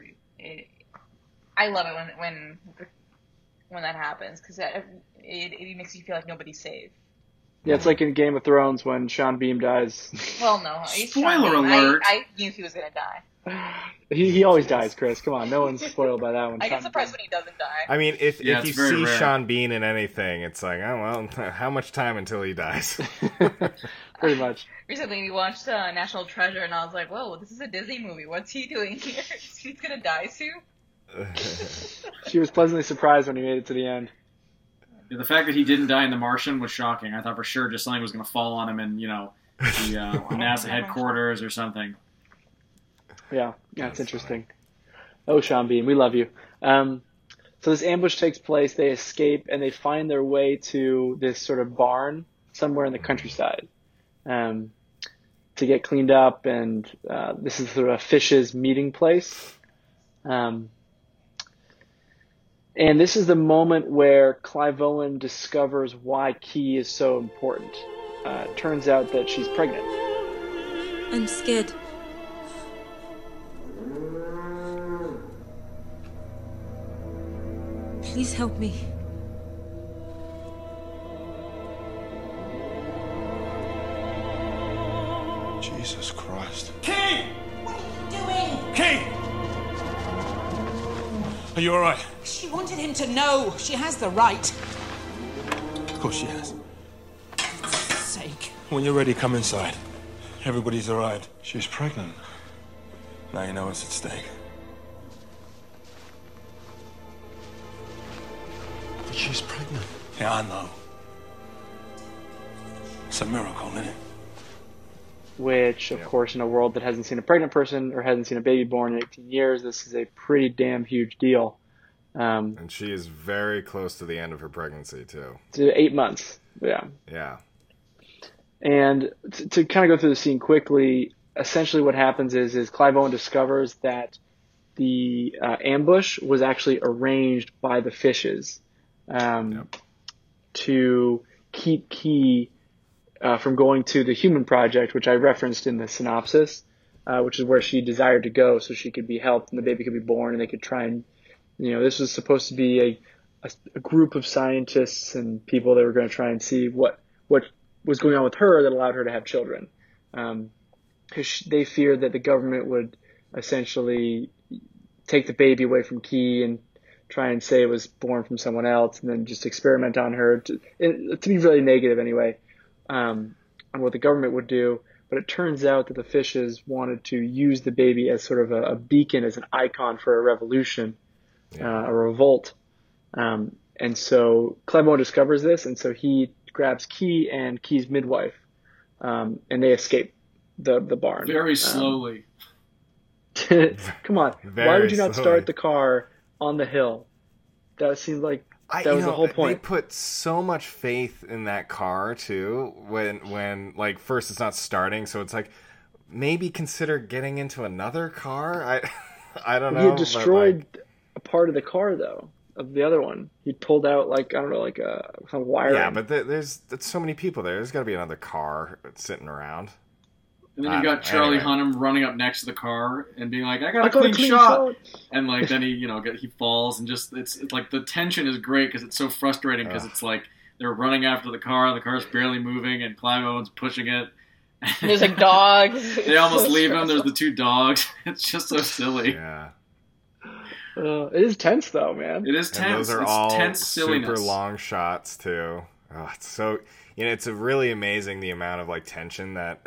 I love it when that happens, because it makes you feel like nobody's safe. Yeah, it's like in Game of Thrones when Sean Bean dies. Well, no. Spoiler alert! I knew he was gonna die. He always dies, Chris. Come on, no one's spoiled by that one. I get surprised when he doesn't die. I mean, if you see rare. Sean Bean in anything, it's like, oh well, how much time until he dies? Pretty much. Recently, we watched National Treasure, and I was like, "Whoa, this is a Disney movie. What's he doing here? He's gonna die soon." She was pleasantly surprised when he made it to the end. Yeah, the fact that he didn't die in The Martian was shocking. I thought for sure just something was going to fall on him in, the NASA headquarters or something. Yeah, it's interesting. Oh, Sean Bean, we love you. So this ambush takes place, they escape, and they find their way to this sort of barn somewhere in the countryside to get cleaned up, and this is sort of a fish's meeting place. And this is the moment where Clive Owen discovers why Key is so important. It turns out that she's pregnant. I'm scared. Please help me. Jesus Christ. Key! What are you doing? Key! Are you alright? She wanted him to know. She has the right. Of course she has. For God's sake. When you're ready, come inside. Everybody's arrived. She's pregnant. Now you know what's at stake. She's pregnant. Yeah, I know. It's a miracle, isn't it? Which, of course, in a world that hasn't seen a pregnant person or hasn't seen a baby born in 18 years, this is a pretty damn huge deal. And she is very close to the end of her pregnancy, too. To 8 months, yeah. Yeah. And to kind of go through the scene quickly, essentially what happens is Clive Owen discovers that the ambush was actually arranged by the fishes to keep Key from going to the Human Project, which I referenced in the synopsis, which is where she desired to go so she could be helped and the baby could be born and they could try and, this was supposed to be a group of scientists and people that were going to try and see what was going on with her that allowed her to have children. Because they feared that the government would essentially take the baby away from Key and try and say it was born from someone else, and then just experiment on her to be really negative anyway, on what the government would do. But it turns out that the Fishes wanted to use the baby as sort of a beacon, as an icon for a revolution, a revolt. And so Clive Owen discovers this, and so he grabs Key and Key's midwife, and they escape the barn. Very slowly. Come on. Why would you not start the car on the hill? That seemed like that was the whole point. They put so much faith in that car too. When like first it's not starting, so it's like maybe consider getting into another car. I don't know. He had destroyed a part of the car though, of the other one. He pulled out some wiring. Yeah, but there's so many people there. There's got to be another car sitting around. And then you've got Charlie Hunnam running up next to the car and being like, I got a clean shot. And like then he falls, and just it's like the tension is great because it's so frustrating because it's like they're running after the car and the car's barely moving and Clive Owen's pushing it. There's like dogs. They almost leave him. There's the two dogs. It's just so silly. Yeah. It is tense though, man. It is tense. And those are it's all tense silliness. super long shots too. Oh, it's so it's a really amazing the amount of like tension that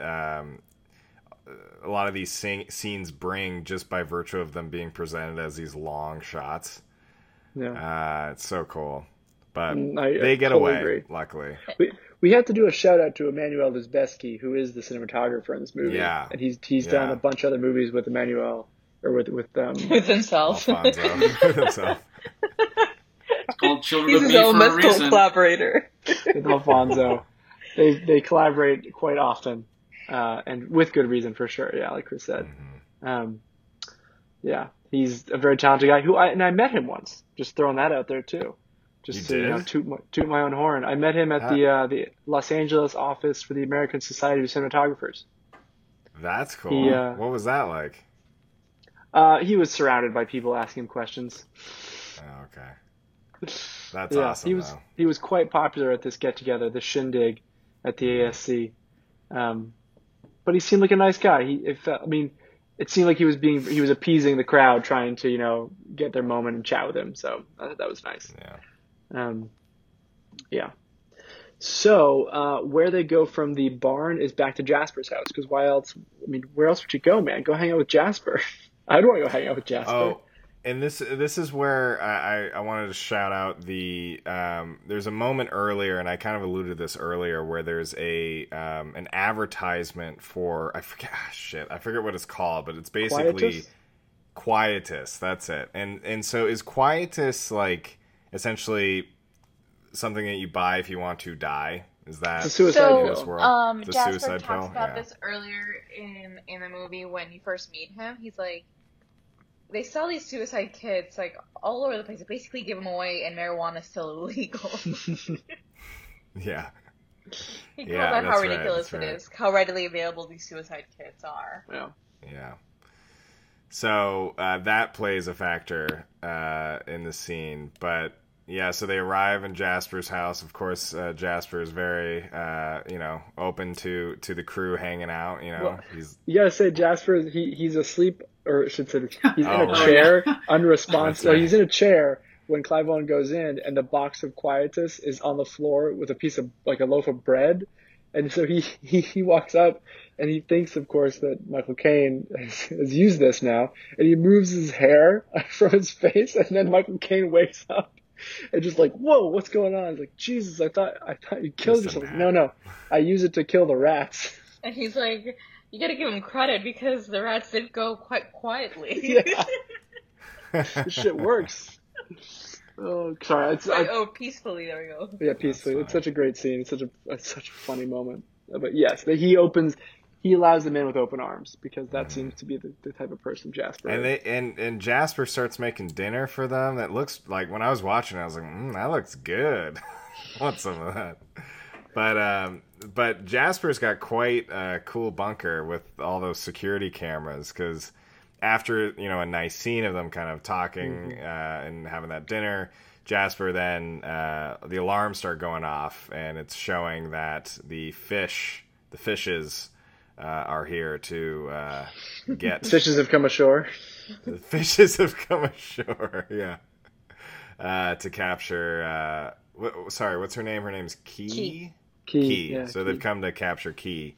a lot of these scenes bring just by virtue of them being presented as these long shots. Yeah, it's so cool. But I they get totally away, agree. luckily. We have to do a shout out to Emmanuel Lubezki, who is the cinematographer in this movie. Yeah, and he's done a bunch of other movies with Emmanuel, or with himself. Alfonso. With himself. It's called Children He's of his Me own for a mythical reason. collaborator. With Alfonso. They collaborate quite often, and with good reason for sure. Yeah, like Chris said. Yeah, he's a very talented guy I met him once. Just throwing that out there too. Just to toot my own horn. I met him at the Los Angeles office for the American Society of Cinematographers. That's cool. What was that like? He was surrounded by people asking him questions. Oh, okay. That's awesome. He was quite popular at this get together, the shindig at the ASC. But he seemed like a nice guy. It seemed like he was appeasing the crowd, trying to get their moment and chat with him. So that was nice. Yeah. So where they go from the barn is back to Jasper's house, because why else? Where else would you go, man? Go hang out with Jasper. I'd want to go hang out with Jasper. Oh, and this is where I wanted to shout out the there's a moment earlier, and I kind of alluded to this earlier, where there's an advertisement for I forget what it's called, but it's basically Quietus. That's it. And so is Quietus like essentially something that you buy if you want to die? Is that it's a suicide pill? Jasper suicide talks pill? about this earlier in the movie when you first meet him. He's like, they sell these suicide kits like all over the place. They basically give them away, and marijuana is still illegal. Yeah. He calls out how ridiculous it is, how readily available these suicide kits are. Yeah. So that plays a factor in the scene, but yeah. So they arrive in Jasper's house. Of course, Jasper is very open to the crew hanging out. Well, you gotta say Jasper. He's asleep, or I should say he's in a chair, unresponsive. He's in a chair when Clive Owen goes in, and the box of Quietus is on the floor with a piece of a loaf of bread. And so he walks up, and he thinks, of course, that Michael Caine has used this now, and he moves his hair from his face, and then Michael Caine wakes up and just like, whoa, what's going on? He's like, Jesus, I thought you killed yourself. Like, no, I use it to kill the rats. And he's like, you gotta give him credit because the rats did go quite quietly. Yeah. This shit works. Oh, sorry. Peacefully. There we go. Yeah, peacefully. It's such a great scene. It's such a funny moment. But yes, he allows them in with open arms because that seems to be the type of person Jasper is. And Jasper starts making dinner for them. That looks like, when I was watching, I was like, that looks good. I want some of that. But Jasper's got quite a cool bunker with all those security cameras, because after a nice scene of them kind of talking and having that dinner, Jasper then the alarms start going off, and it's showing that the fishes are here to get Fishes have come ashore. The fishes have come ashore. Yeah, to capture. What's her name? Her name's Key. Key. Yeah, so Key. they've come to capture Key,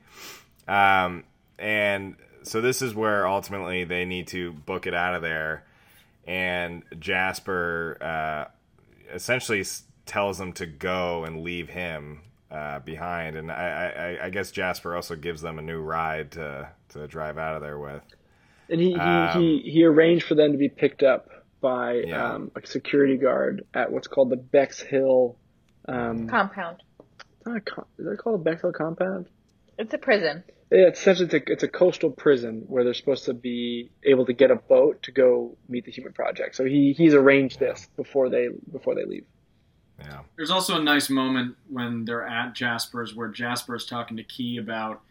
and so this is where ultimately they need to book it out of there, and Jasper essentially tells them to go and leave him behind, and I guess Jasper also gives them a new ride to drive out of there with. And he arranged for them to be picked up by a security guard at what's called the Bexhill Compound. Is that called the Bexhill Compound? It's a prison. Yeah, it's a coastal prison where they're supposed to be able to get a boat to go meet the Human Project. So he's arranged this before they leave. Yeah. There's also a nice moment when they're at Jasper's where Jasper's talking to Key about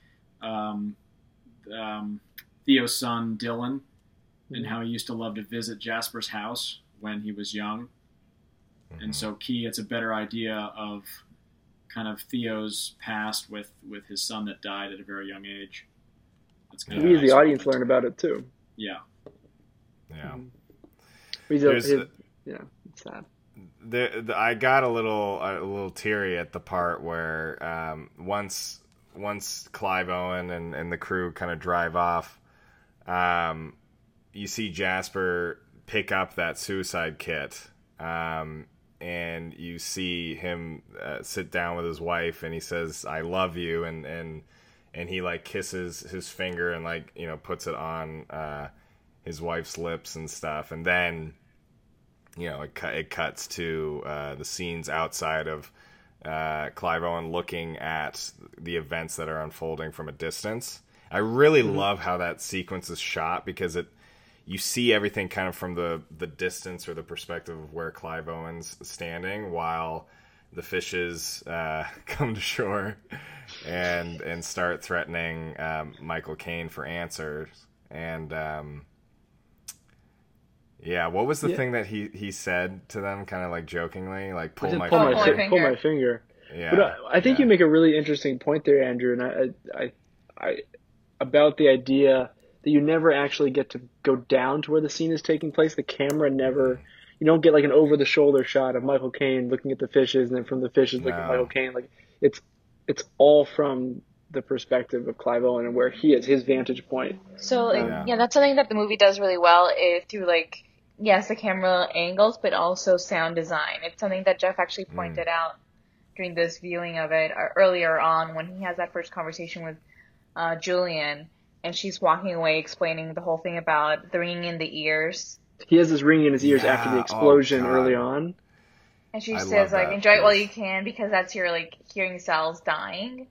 Theo's son Dylan and how he used to love to visit Jasper's house when he was young. Mm-hmm. And so Key gets a better idea of kind of Theo's past with his son that died at a very young age. That's kind We as the audience learn about it too. Yeah. Yeah. It's sad. I got a little teary at the part where once Clive Owen and the crew kind of drive off, you see Jasper pick up that suicide kit, and you see him sit down with his wife, and he says, "I love you," and he like kisses his finger and like puts it on his wife's lips and stuff, and then it cuts to the scenes outside of Clive Owen looking at the events that are unfolding from a distance. I really love how that sequence is shot because you see everything kind of from the distance or the perspective of where Clive Owen's standing while the fishes come to shore and start threatening Michael Caine for answers. And what was the thing that he said to them, kind of like jokingly, like pull my finger. Yeah, but I think you make a really interesting point there, Andrew, and I about the idea that you never actually get to go down to where the scene is taking place. The camera never, you don't get like an over the shoulder shot of Michael Caine looking at the fishes and then from the fishes looking at Michael Caine. Like it's all from the perspective of Clive Owen and where he is, his vantage point. So that's something that the movie does really well is through the camera angles, but also sound design. It's something that Jeff actually pointed out during this viewing of it earlier on when he has that first conversation with Julian, and she's walking away explaining the whole thing about the ringing in the ears. He has this ringing in his ears after the explosion early on. And she says, enjoy it while you can because that's your, hearing cells dying.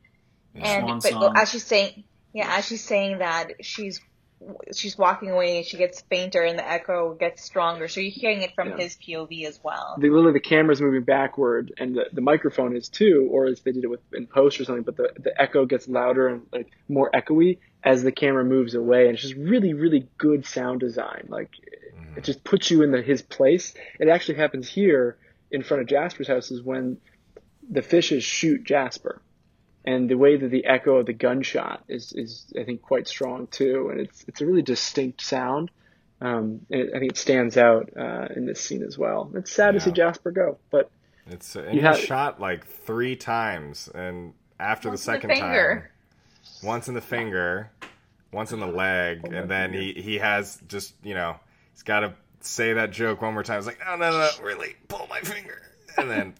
As she's saying that, she's walking away and she gets fainter and the echo gets stronger. So you're hearing it from his POV as well. Literally the camera's moving backward and the microphone is too, or as they did it in post or something, but the echo gets louder and more echoey as the camera moves away. And it's just really, really good sound design. It just puts you in his place. It actually happens here in front of Jasper's house is when the fishes shoot Jasper. And the way that the echo of the gunshot is I think quite strong too, and it's a really distinct sound. And I think it stands out in this scene as well. It's sad to see Jasper go, but he shot 3 times, and after the second time, once in the finger, once in the leg, and then he has just he's got to say that joke one more time. It's like no, really pull my finger, and then.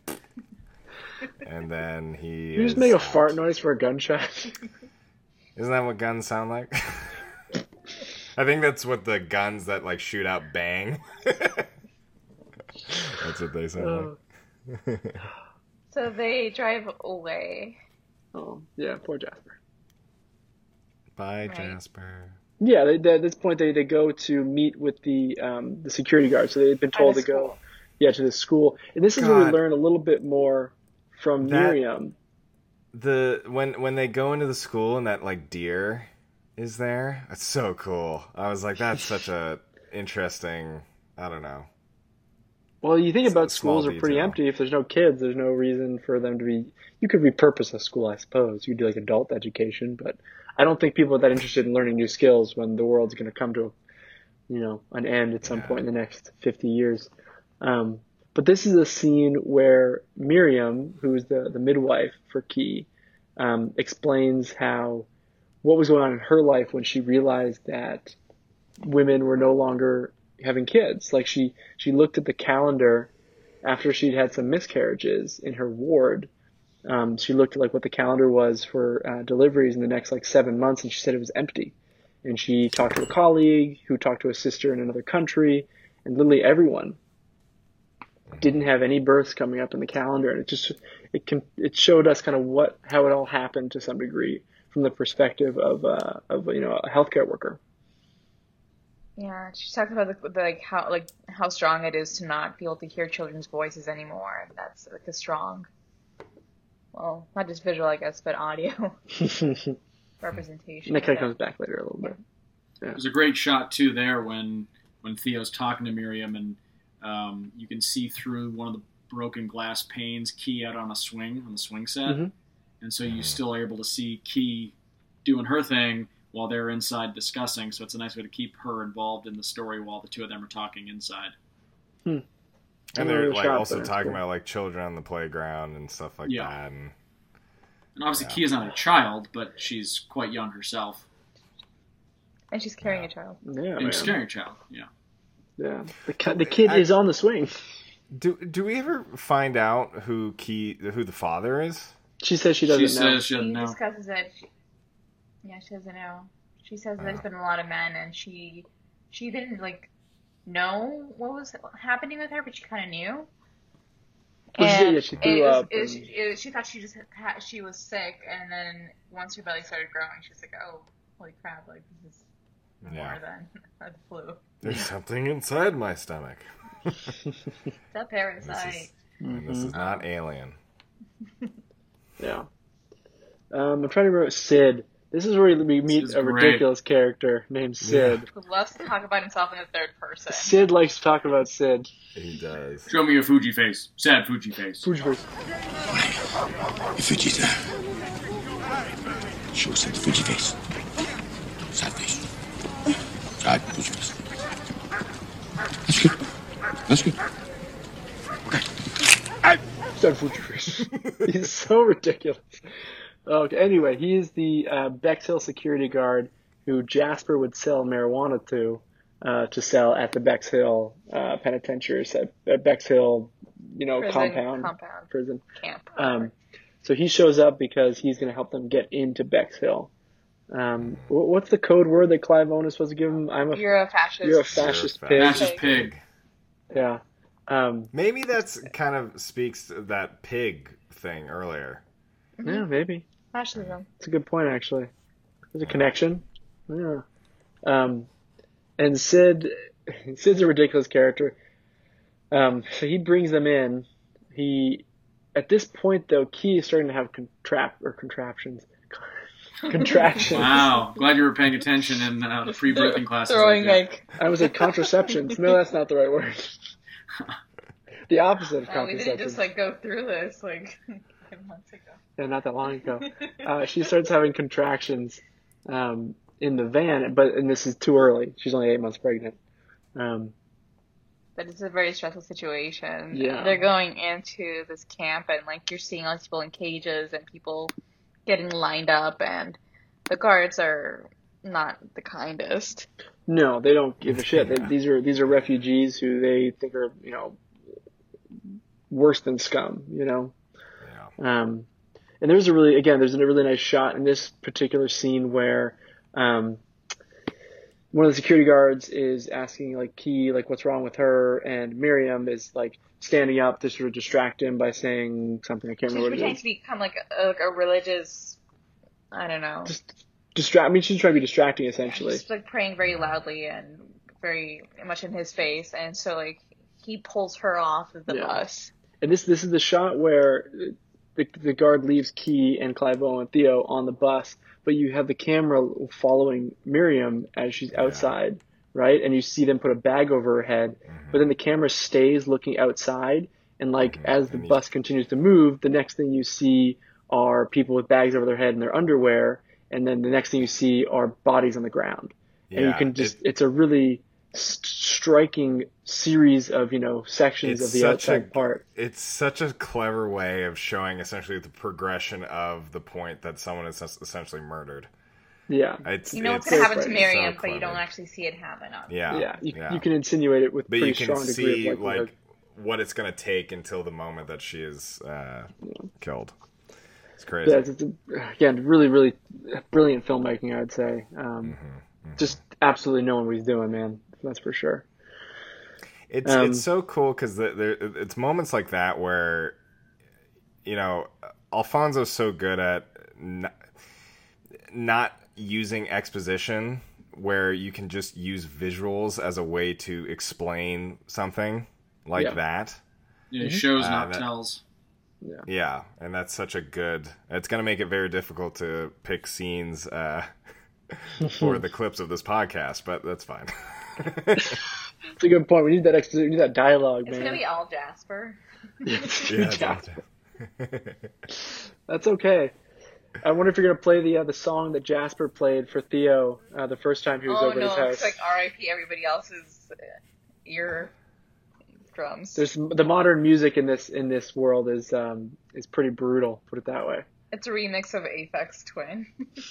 And then you just make a fart noise for a gunshot. Isn't that what guns sound like? I think that's what the guns that shoot out bang. That's what they sound like. So they drive away. Oh yeah, poor Jasper. Bye, Jasper. Yeah, at this point they go to meet with the security guard. So they've been told to go, to the school. And this is where we learn a little bit more from Miriam. When they go into the school and that deer is there, that's so cool. I was like, that's such a interesting, I don't know. Well, you think about small schools are pretty detail. empty. If there's no kids, there's no reason for them to be. You could repurpose a school, I suppose. You could do like adult education, but I don't think people are that interested in learning new skills when the world's going to come to, an end at some point in the next 50 years. But this is a scene where Miriam, who's the midwife for Key, explains what was going on in her life when she realized that women were no longer having kids. Like she looked at the calendar after she'd had some miscarriages in her ward. She looked at like what the calendar was for deliveries in the next 7 months, and she said it was empty. And she talked to a colleague who talked to a sister in another country, and literally everyone didn't have any births coming up in the calendar. And it showed us kind of how it all happened to some degree from the perspective of a healthcare worker. Yeah, she talked about how strong it is to not be able to hear children's voices anymore. And that's a strong, well, not just visual, I guess, but audio representation. And that kind of comes back later a little bit. Yeah. There's a great shot too there when Theo's talking to Miriam, and you can see through one of the broken glass panes Key out on the swing set, and so you still are able to see Key doing her thing while they're inside discussing. So it's a nice way to keep her involved in the story while the two of them are talking inside. And they're also talking about children on the playground and stuff like that. And obviously Key is not a child, but she's quite young herself. And she's carrying a child. Yeah, and she's carrying a child. Yeah. Yeah. The kid is on the swing. Do we ever find out who the father is? She says she doesn't know. She doesn't know. She discusses it. She doesn't know. She says there's been a lot of men, and she didn't know what was happening with her, but she kind of knew. And she threw up. She thought she was sick, and then once her belly started growing, she's like, "Oh, holy crap! This is more than a flu." There's something inside my stomach. That parasite. This is not alien. Yeah. I'm trying to remember Sid. This is where we meet a ridiculous character named Sid. Who loves to talk about himself in the third person. Sid likes to talk about Sid. He does. Show me your Fuji face. Sad Fuji face. Fuji face. Your Fuji's there. Show us the Fuji face. Sad face. Sad Fuji face. That's good. That's good. Sad Fuji face. He's so ridiculous. Okay. Anyway, he is the Bexhill security guard who Jasper would sell marijuana to sell at the Bexhill penitentiary, at Bexhill, prison camp. So he shows up because he's going to help them get into Bexhill. What's the code word that Clive Owen is supposed to give him? You're a fascist. You're a fascist pig. Fascist pig. Yeah. Maybe that's kind of speaks to that pig thing earlier. Yeah, maybe. Fascism. It's a good point, actually. There's a connection. Yeah. And Sid's a ridiculous character. So he brings them in. At this point, though, Key is starting to have contractions. Wow. Glad you were paying attention in the pre-briefing classes. I was at contraceptions. No, that's not the right word. The opposite of contraception. We didn't just go through this months ago. Yeah, not that long ago. She starts having contractions in the van, and this is too early. She's only 8 months pregnant. But it's a very stressful situation. Yeah. They're going into this camp, and you're seeing all these people in cages and people getting lined up, and the guards are not the kindest. No, they don't give a shit. These are refugees who they think are worse than scum. And there's a really nice shot in this particular scene where one of the security guards is asking Key what's wrong with her, and Miriam is standing up to sort of distract him by saying something. I can't remember what it is. She's pretending to become a religious, I don't know. She's trying to be distracting essentially. She's praying very loudly and very much in his face, and so he pulls her off of the bus. And this is the shot where the guard leaves Key and Clive Owen and Theo on the bus, but you have the camera following Miriam as she's outside, right? And you see them put a bag over her head, but then the camera stays looking outside, and like as the bus continues to move, the next thing you see are people with bags over their head in their underwear, and then the next thing you see are bodies on the ground. And you can just, it's a really striking series of, sections of the outside part. It's such a clever way of showing essentially the progression of the point that someone is essentially murdered. Yeah. What's going to happen to Miriam, but you don't actually see it happen. You can insinuate it with but pretty you can strong degree see of likelihood. like what it's going to take until the moment that she is killed. It's crazy. Yeah, it's again, really, really brilliant filmmaking, I'd say. Just absolutely knowing what he's doing, man. That's for sure. It's so cool because it's moments like that where, Alfonso's so good at not using exposition, where you can just use visuals as a way to explain something like that. Yeah, he shows, not tells. Yeah, and that's such a good... It's going to make it very difficult to pick scenes for the clips of this podcast, but that's fine. It's a good point. We need that exposition. We need that dialogue, It's man. going to be all Jasper. Jasper. That's okay. I wonder if you're going to play the song that Jasper played for Theo the first time he was over at his house. It's like R.I.P. everybody else's ear drums. There's the modern music in this world is pretty brutal. Put it that way. It's a remix of Aphex Twin.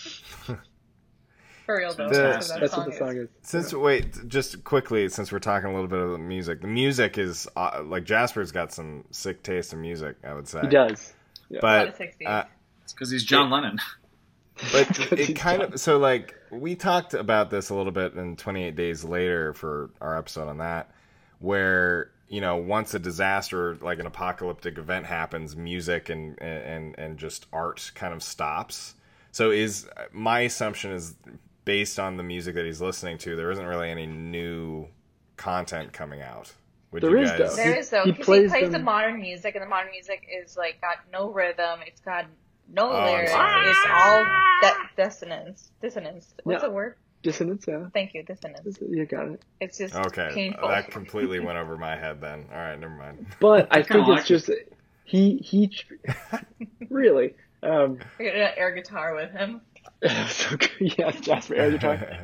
For real though, that's what the song is. Just quickly, since we're talking a little bit of the music is like Jasper's got some sick taste in music, I would say. He does. Yeah. But it's because he's John Lennon. But it kind of, so like we talked about this a little bit in 28 Days Later for our episode on that, where once a disaster, like an apocalyptic event happens, music and just art kind of stops. So my assumption is, based on the music that he's listening to, there isn't really any new content coming out. There is though, because he plays the modern music, and the modern music is like got no rhythm. It's got no lyrics. It's all dissonance. What's the word? Dissonance, yeah. Thank you, dissonance. You got it. It's just okay. painful. That completely went over my head then. All right, never mind. But I think it's just he really. You're gonna air guitar with him. So yeah, Jasper air guitar.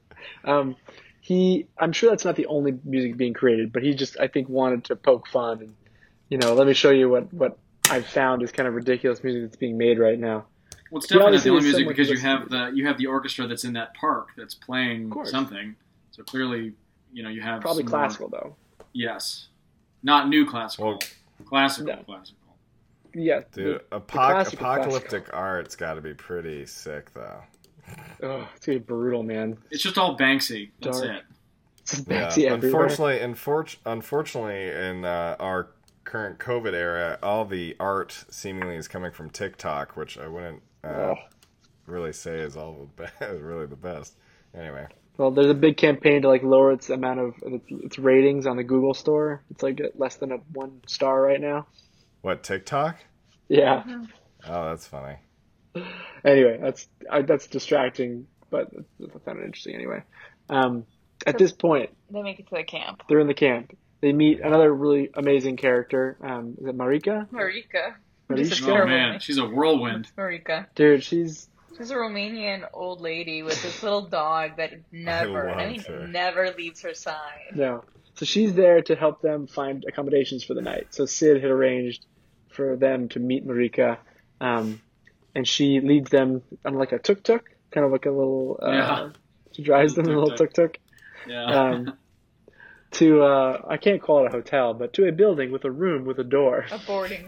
I'm sure that's not the only music being created, but he just, I think, wanted to poke fun and, let me show you what I've found is kind of ridiculous music that's being made right now. Well, it's definitely not the only music because you have the orchestra that's in that park that's playing something. So clearly, you have probably classical though. Yes, not new classical. Classical. Yeah, dude, apocalyptic art's got to be pretty sick though. Oh, it's gonna be brutal, man. It's just all Banksy. That's it. It's Banksy everywhere. Unfortunately, in our current COVID era, all the art seemingly is coming from TikTok, which I wouldn't really say is really the best. Anyway. Well, there's a big campaign to lower its amount of its ratings on the Google store. It's at less than 1 star right now. What, TikTok? Yeah. Oh, that's funny. Anyway, that's distracting, but I found it interesting anyway. At this point, they make it to the camp. They're in the camp. They meet another really amazing character. Is it Marika? Marika. Oh man, she's a whirlwind. Marika. Dude, she's a Romanian old lady with this little dog that never leaves her side. No. So she's there to help them find accommodations for the night. So Sid had arranged for them to meet Marika, and she leads them on a tuk-tuk, kind of like a little, she drives them in a little tuk-tuk. Yeah. To, I can't call it a hotel, but to a building with a room with a door. A boarding.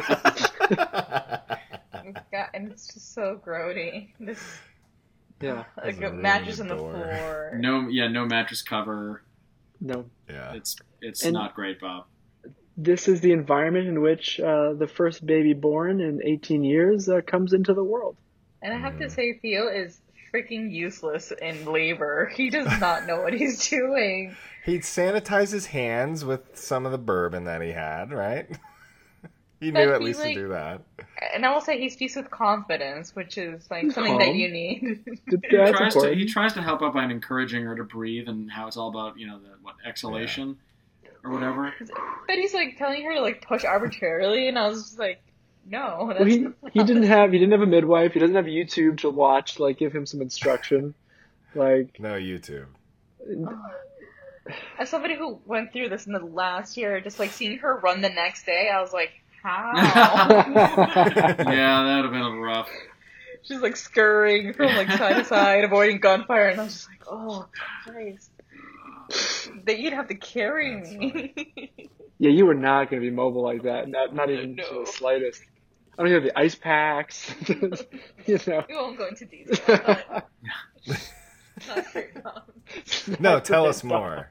And it's just so grody. Yeah. Like a mattress on the floor. No mattress cover. No. Yeah. It's not great, Bob. This is the environment in which the first baby born in 18 years comes into the world. And I have to say, Theo is freaking useless in labor. He does not know what he's doing. He'd sanitize his hands with some of the bourbon that he had, right? He But knew at he, least like- to do that. And I will say he speaks with confidence, which is like something that Calm. you need. He tries to help out by encouraging her to breathe and how it's all about, the exhalation or whatever. But he's like telling her to like push arbitrarily, and I was just like, no. That's Well, he not- didn't have a midwife. He doesn't have YouTube to watch to like give him some instruction. Like No YouTube. As somebody who went through this in the last year, just like seeing her run the next day, I was like, how? Yeah, that would have been rough. She's like scurrying from like side to side, avoiding gunfire, and I was just like, oh Christ. That you'd have to carry me. Yeah, you were not going to be mobile like that. Not even to the slightest. I don't even have the ice packs. You know. We won't go into detail, but not very long. No, tell us more.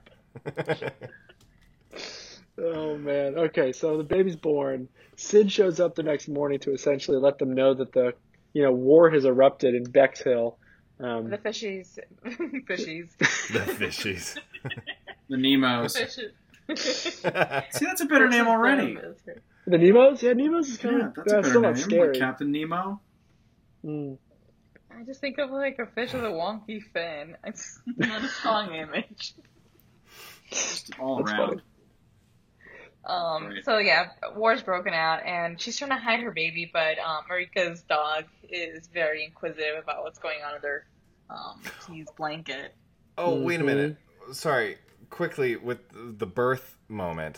Oh man. Okay, so the baby's born. Sid shows up the next morning to essentially let them know that the war has erupted in Bexhill. The fishies. Fishies. The fishies. The Nemos. See, that's a better name already. The Nemos? Yeah, Nemos is kind Yeah, of that's a better still name. not scary. Like Captain Nemo. Mm. I just think of like a fish with a wonky fin. It's not a strong image. Just all That's around. funny. So yeah, war's broken out, and she's trying to hide her baby, but Marika's dog is very inquisitive about what's going on with her T's blanket. Oh, wait a minute. Sorry. Quickly, with the birth moment,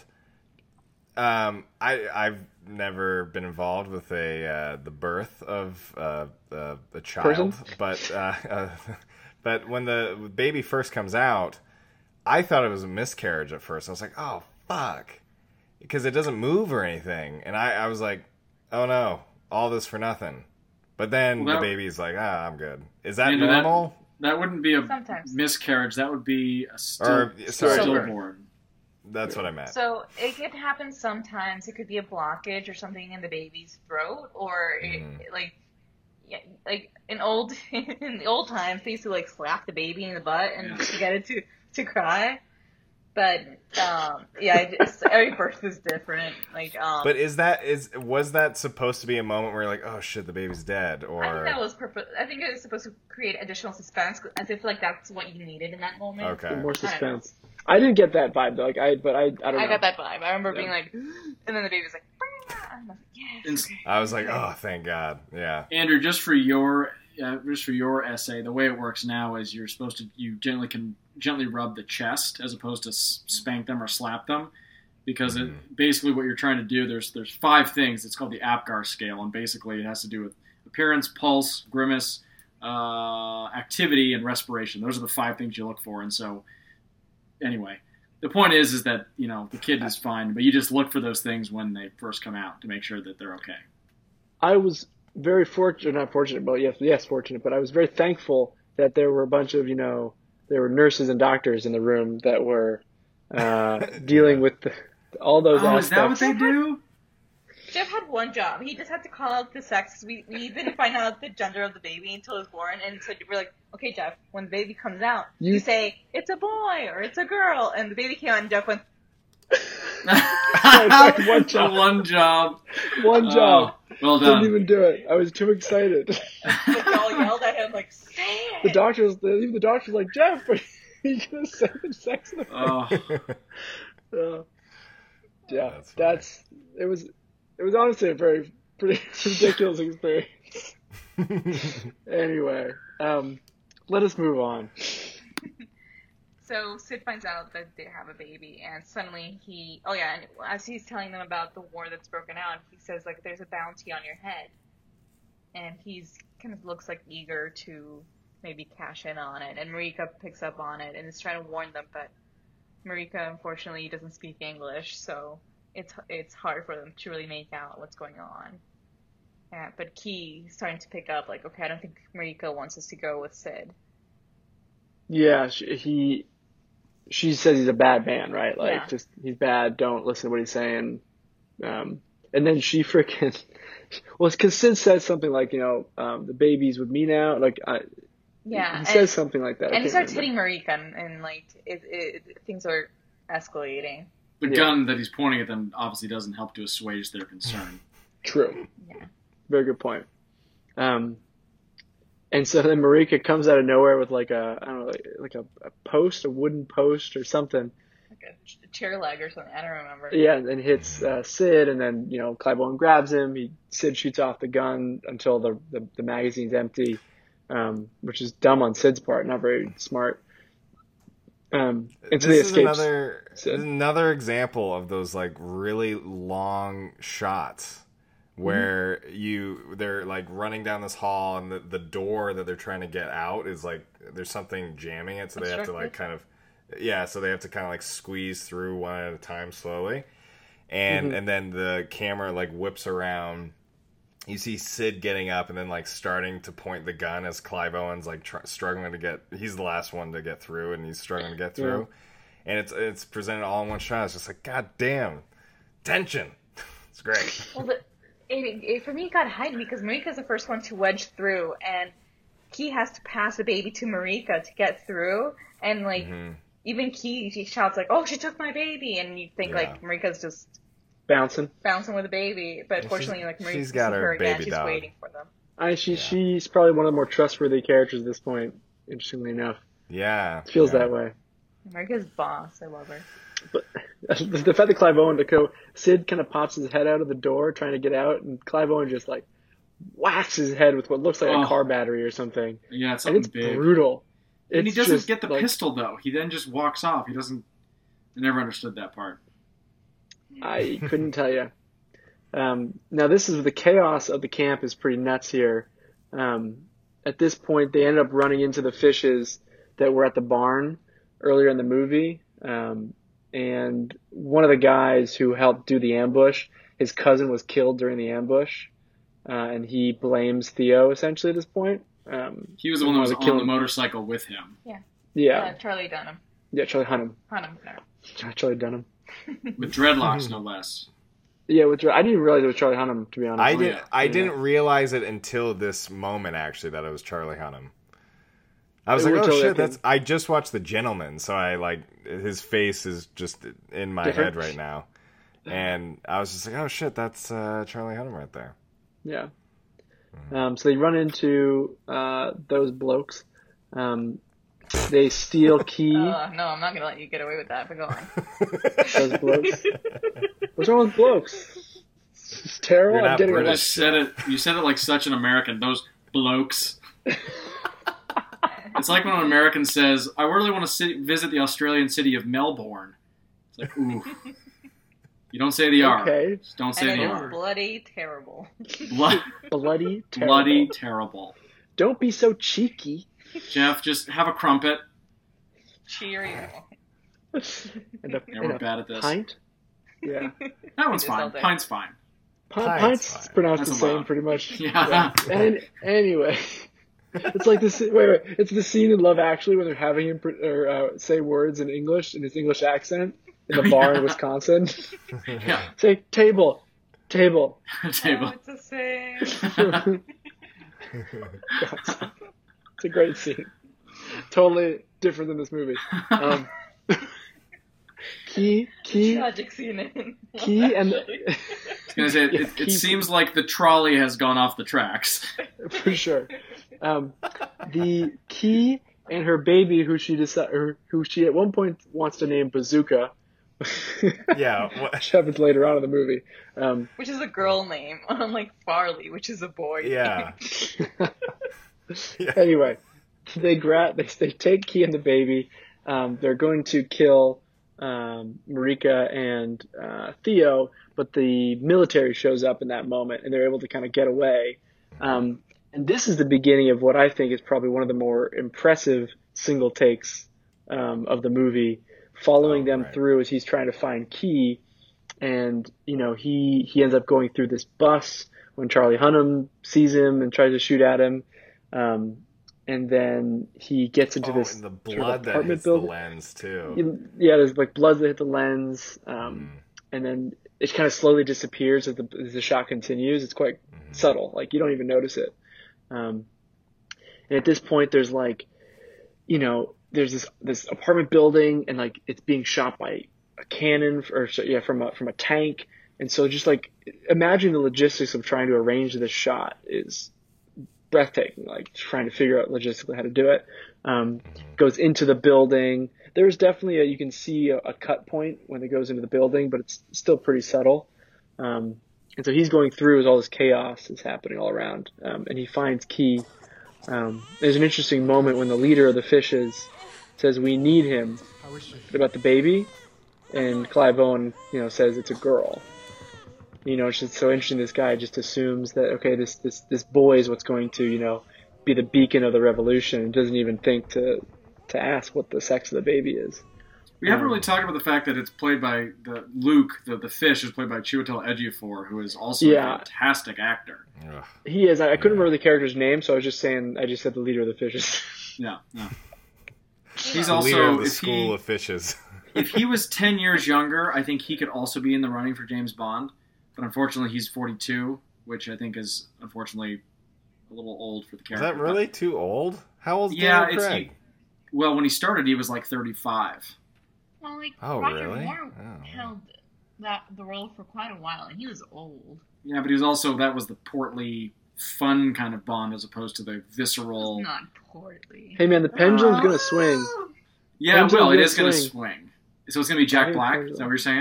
I've never been involved with the birth of a child, but when the baby first comes out, I thought it was a miscarriage at first. I was like, oh fuck, because it doesn't move or anything, and I was like, oh no, all this for nothing. But then Well, the that- baby's like, I'm good. Is that Andrew, normal? That wouldn't be a Sometimes. miscarriage. That would be a Sorry. stillborn. That's what I meant. So it could happen sometimes. It could be a blockage or something in the baby's throat, or like in the old times they used to like slap the baby in the butt and to get it to cry. But every birth is different. But was that supposed to be a moment where you're like, oh shit, the baby's dead? Or I think that was I think it was supposed to create additional suspense, as if like that's what you needed in that moment. Okay. More suspense. I didn't get that vibe though. I don't know. I got that vibe. I remember being like, and then the baby was like, I'm like, yes. I was like, oh, thank God. Yeah. Andrew, just for your essay, the way it works now is you can gently rub the chest as opposed to spank them or slap them, because basically what you're trying to do, there's 5 things. It's called the APGAR scale, and basically it has to do with appearance, pulse, grimace, activity, and respiration. Those are the 5 things you look for. And so anyway, the point is that the kid is fine, but you just look for those things when they first come out to make sure that they're okay. I was very fortunate, but yes, fortunate, but I was very thankful that there were a bunch of, there were nurses and doctors in the room that were dealing with all those aspects. Is that what they do? Jeff had one job. He just had to call out the sex. We didn't find out the gender of the baby until it was born, and so we're like, okay, Jeff, when the baby comes out, you say it's a boy or it's a girl, and the baby came out, and Jeff went. One job. One job. One job. Well done. Didn't even do it. I was too excited. Like, y'all yelled at him like, say it. Even the doctor was like, Jeff, are you gonna say the sex in the yeah, it was honestly a pretty ridiculous experience. Anyway, let us move on. So Sid finds out that they have a baby, and suddenly and as he's telling them about the war that's broken out, he says like, there's a bounty on your head, and he's kind of looks like eager to maybe cash in on it, and Marika picks up on it and is trying to warn them, but Marika unfortunately doesn't speak English, so it's hard for them to really make out what's going on. But Key is starting to pick up like, okay, I don't think Marika wants us to go with Sid. Yeah, she says he's a bad man, right? Like, just, he's bad, don't listen to what he's saying. And then she freaking, because Sid says something like, the baby's with me now. Like, he says something like that. And he starts hitting Marika, and like, things are escalating. The gun that he's pointing at them obviously doesn't help to assuage their concern. True. Yeah. Very good point. And so then Marika comes out of nowhere with like a, I don't know, like a post, a wooden post or something. Like a chair leg or something. I don't remember. Yeah, and hits Sid, and then, Clive Owen grabs him. Sid shoots off the gun until the magazine's empty, which is dumb on Sid's part, not very smart. And so they escape. Another example of those like really long shots where they're like running down this hall, and the door that they're trying to get out is like there's something jamming it, so they have to like kind of like squeeze through one at a time slowly, and then the camera like whips around. You see Sid getting up and then like starting to point the gun as Clive Owen's like struggling to get. He's the last one to get through, and he's struggling to get through, and it's presented all in one shot. It's just like, god damn, tension. It's great. Well, for me, it got heightened because Marika's the first one to wedge through, and Key has to pass the baby to Marika to get through, and like even Key, she shouts like, "Oh, she took my baby," and you think like Marika's just bouncing with the baby, but fortunately, like she's got her baby she's dog. waiting for them. She's probably one of the more trustworthy characters at this point. Interestingly enough, it feels that way. Marika's boss. I love her. But the fact that Clive Owen Sid kind of pops his head out of the door trying to get out, and Clive Owen just like whacks his head with what looks like a car battery or something. Yeah, it's something big. Brutal. And he doesn't get the pistol though. He then just walks off. He doesn't. I never understood that part. I couldn't tell you. Now this is the chaos of the camp is pretty nuts here. At this point, they end up running into the fishes that were at the barn earlier in the movie. And one of the guys who helped do the ambush, his cousin was killed during the ambush, and he blames Theo essentially at this point. He was the one that was on the motorcycle with him. Yeah. Charlie Dunham. Yeah, Charlie Hunnam. Charlie Dunham. With dreadlocks, no less. Yeah, I didn't even realize it was Charlie Hunnam, to be honest. I didn't realize it until this moment, actually, that it was Charlie Hunnam. I was like, oh shit, I just watched The Gentleman, so I his face is just in my head right now. And I was just like, oh shit, that's Charlie Hunnam right there. Yeah. So they run into those blokes. They steal Key. No, I'm not going to let you get away with that, but go on. Those blokes. What's wrong with blokes? It's terrible. I'm getting You said it like such an American. Those blokes. It's like when an American says, I really want to visit the Australian city of Melbourne. It's like, ooh. You don't say the R. Okay. Just don't say the R. Bloody terrible. Bloody terrible. Bloody terrible. Don't be so cheeky. Jeff, just have a crumpet. Cheerio. We're bad at this. Pint? Yeah. That one's fine. Pint's fine. Pint's pronounced the same, pretty much. Yeah. And anyway, it's like this. Wait. It's the scene in Love Actually when they're having him say words in English in his English accent in the bar in Wisconsin. Yeah. Say table. Table. Oh, it's the same. It's a great scene. Totally different than this movie. Key. Tragic scene. Key and. I was gonna say it seems like the trolley has gone off the tracks. For sure. The Key and her baby, who she at one point wants to name Bazooka. Yeah, which happens later on in the movie. Which is a girl name, unlike Farley, which is a boy name. Anyway, they take Key and the baby. They're going to kill Marika and Theo, but the military shows up in that moment, and they're able to kind of get away. And this is the beginning of what I think is probably one of the more impressive single takes of the movie, following them through as he's trying to find Key. And, he ends up going through this bus when Charlie Hunnam sees him and tries to shoot at him. And then he gets into this and the blood sort of apartment that hits building. the lens too. Yeah, there's like blood that hit the lens, and then it kind of slowly disappears as the shot continues. It's quite subtle, like you don't even notice it. And at this point, there's like, there's this apartment building, and like it's being shot by a cannon from a tank. And so just like imagine the logistics of trying to arrange this shot is breathtaking, like trying to figure out logistically how to do it. Goes into the building. There's definitely you can see a cut point when it goes into the building, but it's still pretty subtle. And so he's going through as all this chaos is happening all around. And he finds Key. There's an interesting moment when the leader of the fishes says, "We need him," about the baby. And Clive Owen, says it's a girl. It's just so interesting. This guy just assumes that, okay, this boy is what's going to, be the beacon of the revolution, and doesn't even think to ask what the sex of the baby is. We haven't really talked about the fact that it's played by Luke, the fish, is played by Chiwetel Ejiofor, who is also a fantastic actor. He is. I couldn't remember the character's name, so I just said the leader of the fishes. Yeah. He's the also leader of the school of fishes. If he was 10 years younger, I think he could also be in the running for James Bond. But unfortunately, he's 42, which I think is, unfortunately, a little old for the character. Is that really too old? How old is Daniel Craig? Well, when he started, he was like 35. Well, Roger Moore held the role for quite a while, and he was old. Yeah, but he was also, that was the portly, fun kind of Bond as opposed to the visceral... Not portly. Hey man, the pendulum's going to swing. Yeah, it will. It is going to swing. So it's going to be Jack Black? Is that what you're saying?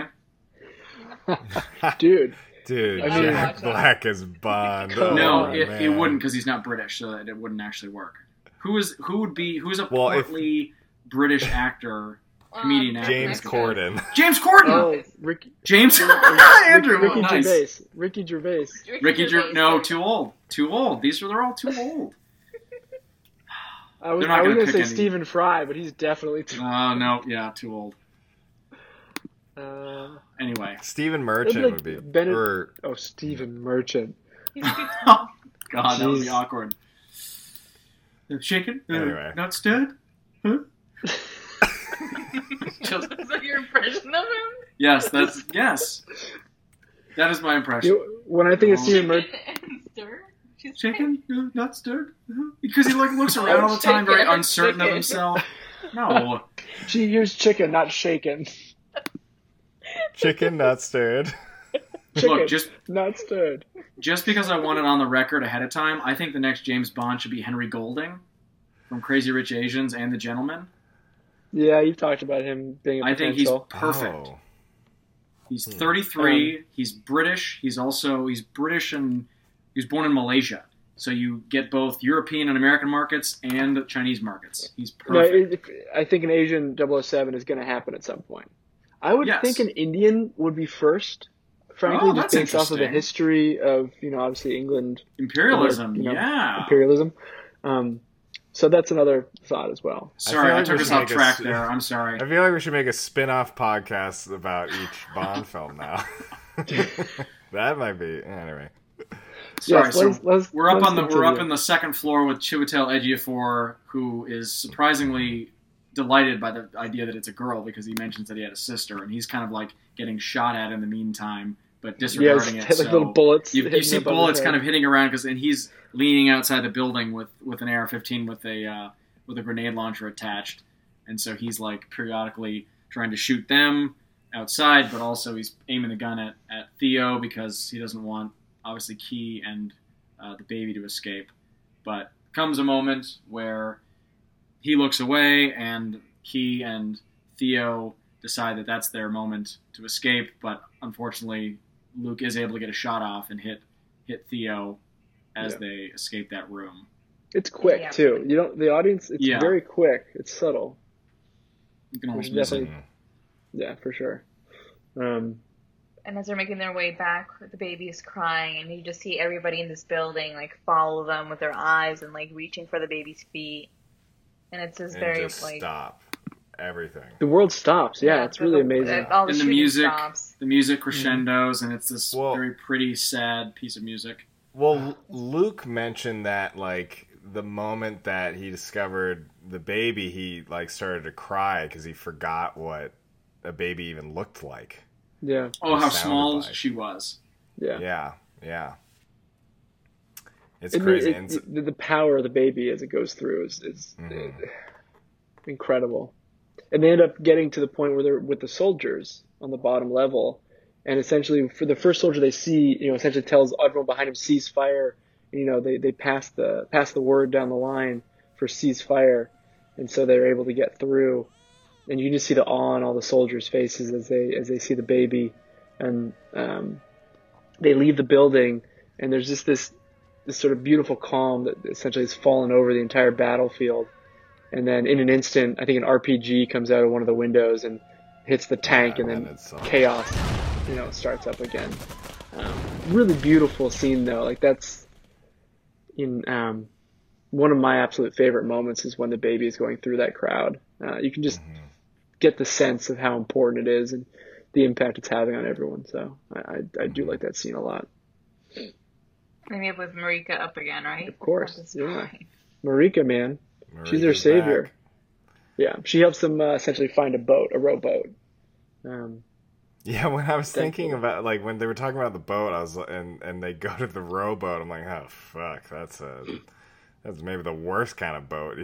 Dude, Jack Black is Bond. No, it wouldn't, because he's not British, so it wouldn't actually work. Who's a portly British actor, comedian actor? James Corden. James Corden! Oh, James Andrew. Ricky Nice. Gervais. Ricky Gervais. No, too old. Too old. They're all too old. I was going to say Stephen Fry, but he's definitely too old. No, yeah, too old. Anyway, Stephen Merchant would be. Stephen Merchant. God, that would be awkward. Shaken? Anyway, not stirred? Huh? Is that your impression of him? Yes, yes. That is my impression. When I think of Stephen Merchant, shaken? Not stirred? Because he looks around all the time, very uncertain of himself. No. Gee, here's chicken, not shaken. Chicken, not stirred. Look, not stirred. Just because I want it on the record ahead of time, I think the next James Bond should be Henry Golding from Crazy Rich Asians and The Gentleman. Yeah, you've talked about him being a potential. I think he's perfect. Oh. He's 33. He's British. He's British, and he was born in Malaysia. So you get both European and American markets and Chinese markets. He's perfect. I think an Asian 007 is going to happen at some point. I would think an Indian would be first, frankly, just based off of the history of, obviously England. Imperialism, Imperialism. So that's another thought as well. Sorry, I took us off track there. I'm sorry. I feel like we should make a spin-off podcast about each Bond film now. That might be... Anyway. Sorry, we're up in the second floor with Chiwetel Ejiofor, who is surprisingly delighted by the idea that it's a girl because he mentions that he had a sister, and he's kind of like getting shot at in the meantime, but disregarding it. Like little bullets. You see bullets kind of hitting around and he's leaning outside the building with an AR-15 with a grenade launcher attached, and so he's like periodically trying to shoot them outside, but also he's aiming the gun at Theo because he doesn't want obviously Key and the baby to escape. But comes a moment where he looks away, and Key and Theo decide that that's their moment to escape. But unfortunately, Luke is able to get a shot off and hit Theo as they escape that room. It's quick too. The audience. It's very quick. It's subtle. You can almost miss it. Yeah, for sure. And as they're making their way back, the baby is crying, and you just see everybody in this building like follow them with their eyes and like reaching for the baby's feet. And it's just stop everything. The world stops. Yeah, it's really amazing. All the and the music crescendos, and it's this very pretty, sad piece of music. Well, Luke mentioned that like the moment that he discovered the baby, he like started to cry because he forgot what a baby even looked like. Yeah. Oh, how small she was. Yeah. Yeah. It's crazy. The power of the baby as it goes through is incredible. And they end up getting to the point where they're with the soldiers, on the bottom level. And essentially, for the first soldier they see, essentially tells everyone behind him, cease fire. They pass the word down the line for cease fire. And so they're able to get through. And you can just see the awe on all the soldiers' faces as they see the baby. And they leave the building, and there's just this sort of beautiful calm that essentially has fallen over the entire battlefield. And then in an instant, I think an RPG comes out of one of the windows and hits the tank, and then chaos, starts up again. Really beautiful scene though. Like that's in one of my absolute favorite moments is when the baby is going through that crowd. You can just get the sense of how important it is and the impact it's having on everyone. So I do like that scene a lot. Maybe with Marika up again, right? Of course, yeah. Marika, man. She's their savior. Back. Yeah, she helps them essentially find a rowboat. Yeah, when I was thinking about, like, when they were talking about the boat, I was, and they go to the rowboat, I'm like, oh, fuck, that's maybe the worst kind of boat.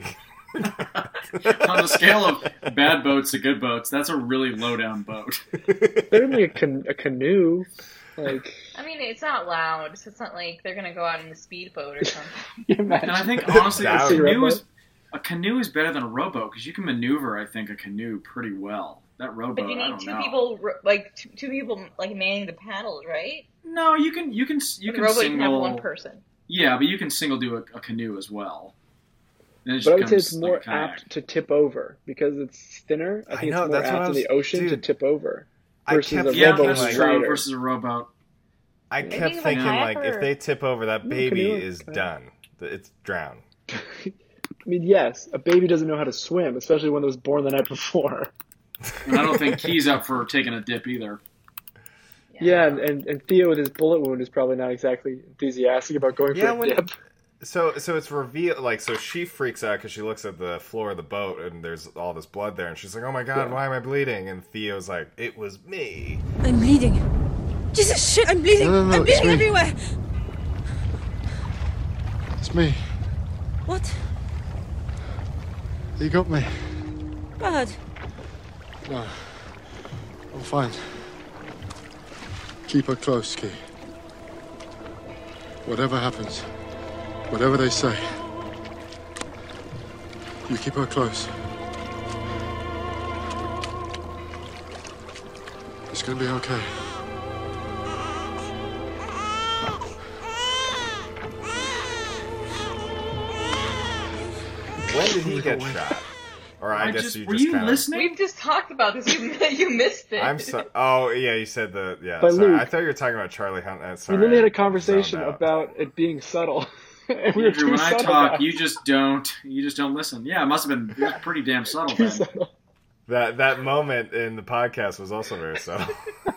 On the scale of bad boats to good boats, that's a really low down boat. Better than a canoe. Like, I mean, it's not loud, so it's not like they're gonna go out in a speedboat or something. And I think honestly, a canoe is better than a rowboat because you can maneuver, I think, a canoe pretty well. That rowboat, but you need two people like manning the paddles, right? No, you can rowboat single. You can have one person. Yeah, but you can single do a canoe as well. But I would say it's more apt to tip over because it's thinner. I think it's more apt in the ocean to tip over versus a rowboat versus a rowboat. I kept thinking, like, if they tip over, that baby is done. It's drowned. I mean, yes, a baby doesn't know how to swim, especially one that was born the night before. And I don't think Key's up for taking a dip either. Yeah, and Theo with his bullet wound is probably not exactly enthusiastic about going for a dip. So it's revealed, like, so she freaks out because she looks at the floor of the boat and there's all this blood there, and she's like, oh my god, why am I bleeding? And Theo's like, it was me. I'm bleeding. Jesus shit, I'm bleeding. No, I'm bleeding everywhere. It's me. What? You got me. God. No. I'm fine. Keep her close, Key. Whatever happens, whatever they say, you keep her close. It's gonna be okay. When did he get shot? Or I guess you just kind of... We've just talked about this. You missed it. I'm sorry. Oh, yeah, you said the... Yeah, But sorry. Luke, I thought you were talking about Charlie Hunt. Sorry, We literally had a I conversation zoned out. about it being subtle. And we were Andrew, too when I subtle talk, about you just don't listen. Yeah, it must have been pretty damn subtle Too then. subtle. That moment in the podcast was also very subtle.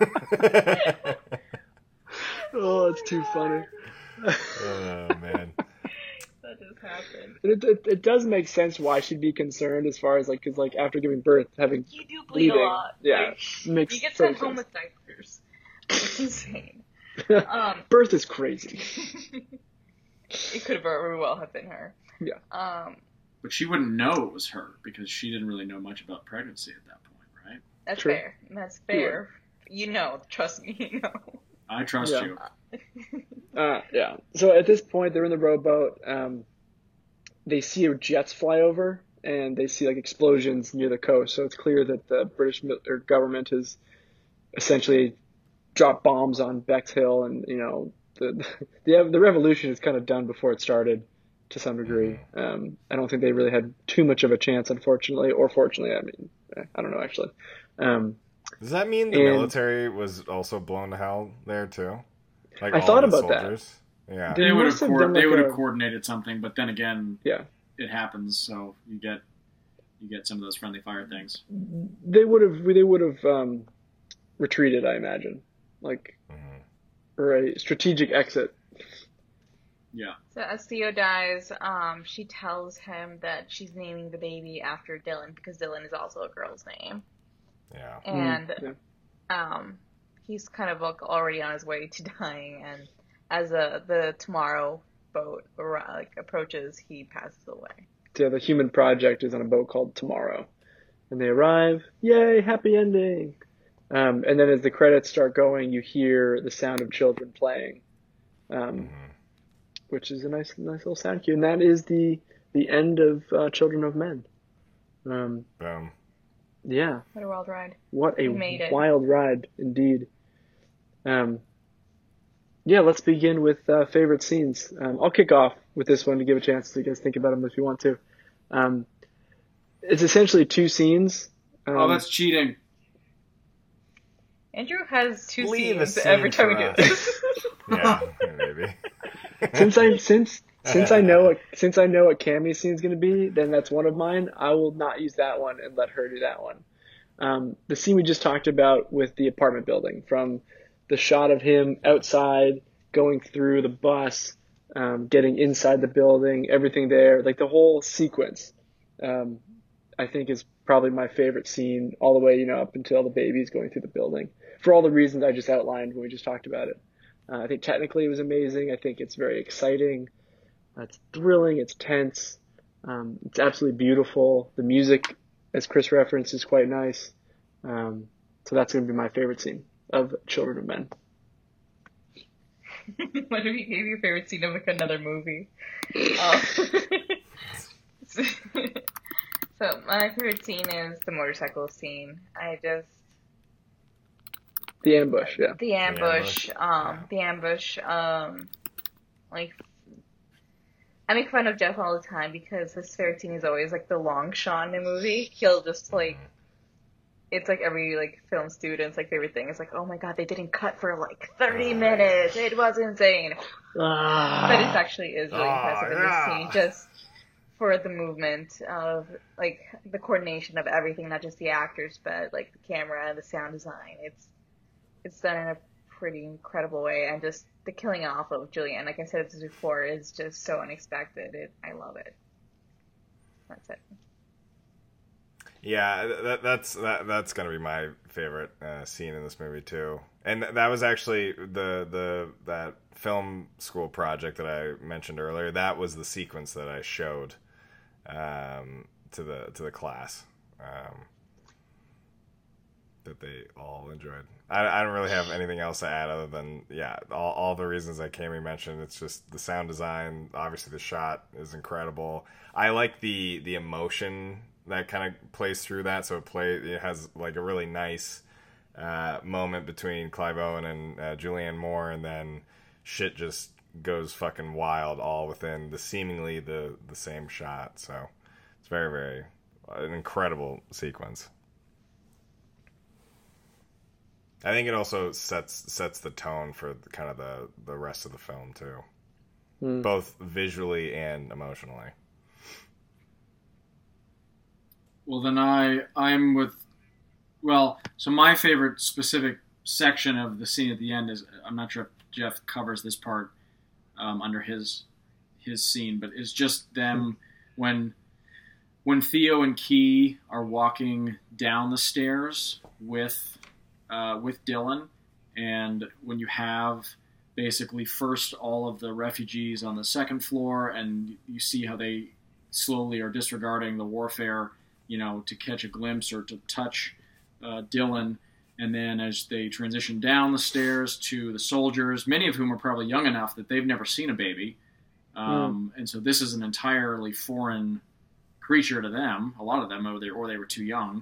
Oh, it's too funny. Oh, man. That just happened. It does make sense why she'd be concerned as far as, like, because, like, after giving birth, having You do bleed bleeding. a lot. Yeah, Like, makes you get total sent home sense. with diapers. It's insane. Birth is crazy. It could very well have been her. Yeah. But she wouldn't know it was her because she didn't really know much about pregnancy at that point, right? That's True. fair. That's fair. You know, trust me, you know. I trust Yeah. you. Yeah. So at this point, they're in the rowboat. They see jets fly over, and they see like explosions near the coast. So it's clear that the British government has essentially dropped bombs on Bexhill, and the revolution is kind of done before it started to some degree. I don't think they really had too much of a chance, unfortunately, or fortunately. I mean, I don't know actually. Does that mean the military was also blown to hell there too? Like I all thought the about soldiers? that. Yeah, They would must have have done, like, a- coordinated something, but then again, Yeah. it happens. So you get some of those friendly fire things. They would have retreated, I imagine, like, or a strategic exit. Yeah. So as Theo dies, she tells him that she's naming the baby after Dylan because Dylan is also a girl's name. Yeah. And he's kind of like already on his way to dying, and as the Tomorrow boat approaches, he passes away. Yeah, the human project is on a boat called Tomorrow, and they arrive. Yay, happy ending! And then as the credits start going, you hear the sound of children playing, which is a nice little sound cue. And that is the end of Children of Men. Yeah. What a wild ride. What a We made it. wild ride, indeed. Yeah, let's begin with favorite scenes. I'll kick off with this one to give a chance to you guys think about them if you want to. It's essentially two scenes. Oh, that's cheating. Andrew has two Leave a scenes scene every time we for do us. this. Yeah, maybe. Since I know what Cammy's scene's going to be, then that's one of mine. I will not use that one and let her do that one. The scene we just talked about with the apartment building, from the shot of him outside, going through the bus, getting inside the building, everything there, like the whole sequence, I think is probably my favorite scene all the way, up until the baby's going through the building, for all the reasons I just outlined when we just talked about it. I think technically it was amazing. I think it's very exciting. It's thrilling. It's tense. It's absolutely beautiful. The music, as Chris referenced, is quite nice. So that's going to be my favorite scene of Children of Men. What would be your favorite scene of another movie? So my favorite scene is the motorcycle scene. The ambush, yeah. The ambush. Like, I make fun of Jeff all the time because his favorite scene is always like the long shot in a movie. He'll just like, it's like every like film student's like favorite thing. It's like, oh my god, they didn't cut for like 30 minutes. It was insane. But it actually is really impressive in this scene, just for the movement of like the coordination of everything, not just the actors, but like the camera and the sound design. It's done in a pretty incredible way, and just the killing off of Julianne, like I said this before, is just so unexpected. I love it. That's it. Yeah, that's gonna be my favorite scene in this movie too. And that was actually that film school project that I mentioned earlier. That was the sequence that I showed to the class that they all enjoyed. I don't really have anything else to add other than all the reasons that Cammie mentioned. It's just the sound design. Obviously, the shot is incredible. I like the emotion that kind of plays through that. So it has like a really nice moment between Clive Owen and Julianne Moore, and then shit just goes fucking wild all within seemingly the same shot. So it's very, very an incredible sequence. I think it also sets the tone for kind of the rest of the film too, both visually and emotionally. Well, then I'm with, so my favorite specific section of the scene at the end is, I'm not sure if Jeff covers this part under his scene, but it's just them when Theo and Key are walking down the stairs with Dylan, and when you have basically first all of the refugees on the second floor, and you see how they slowly are disregarding the warfare, to catch a glimpse or to touch Dylan, and then as they transition down the stairs to the soldiers, many of whom are probably young enough that they've never seen a baby, and so this is an entirely foreign creature to them, a lot of them, or they were too young.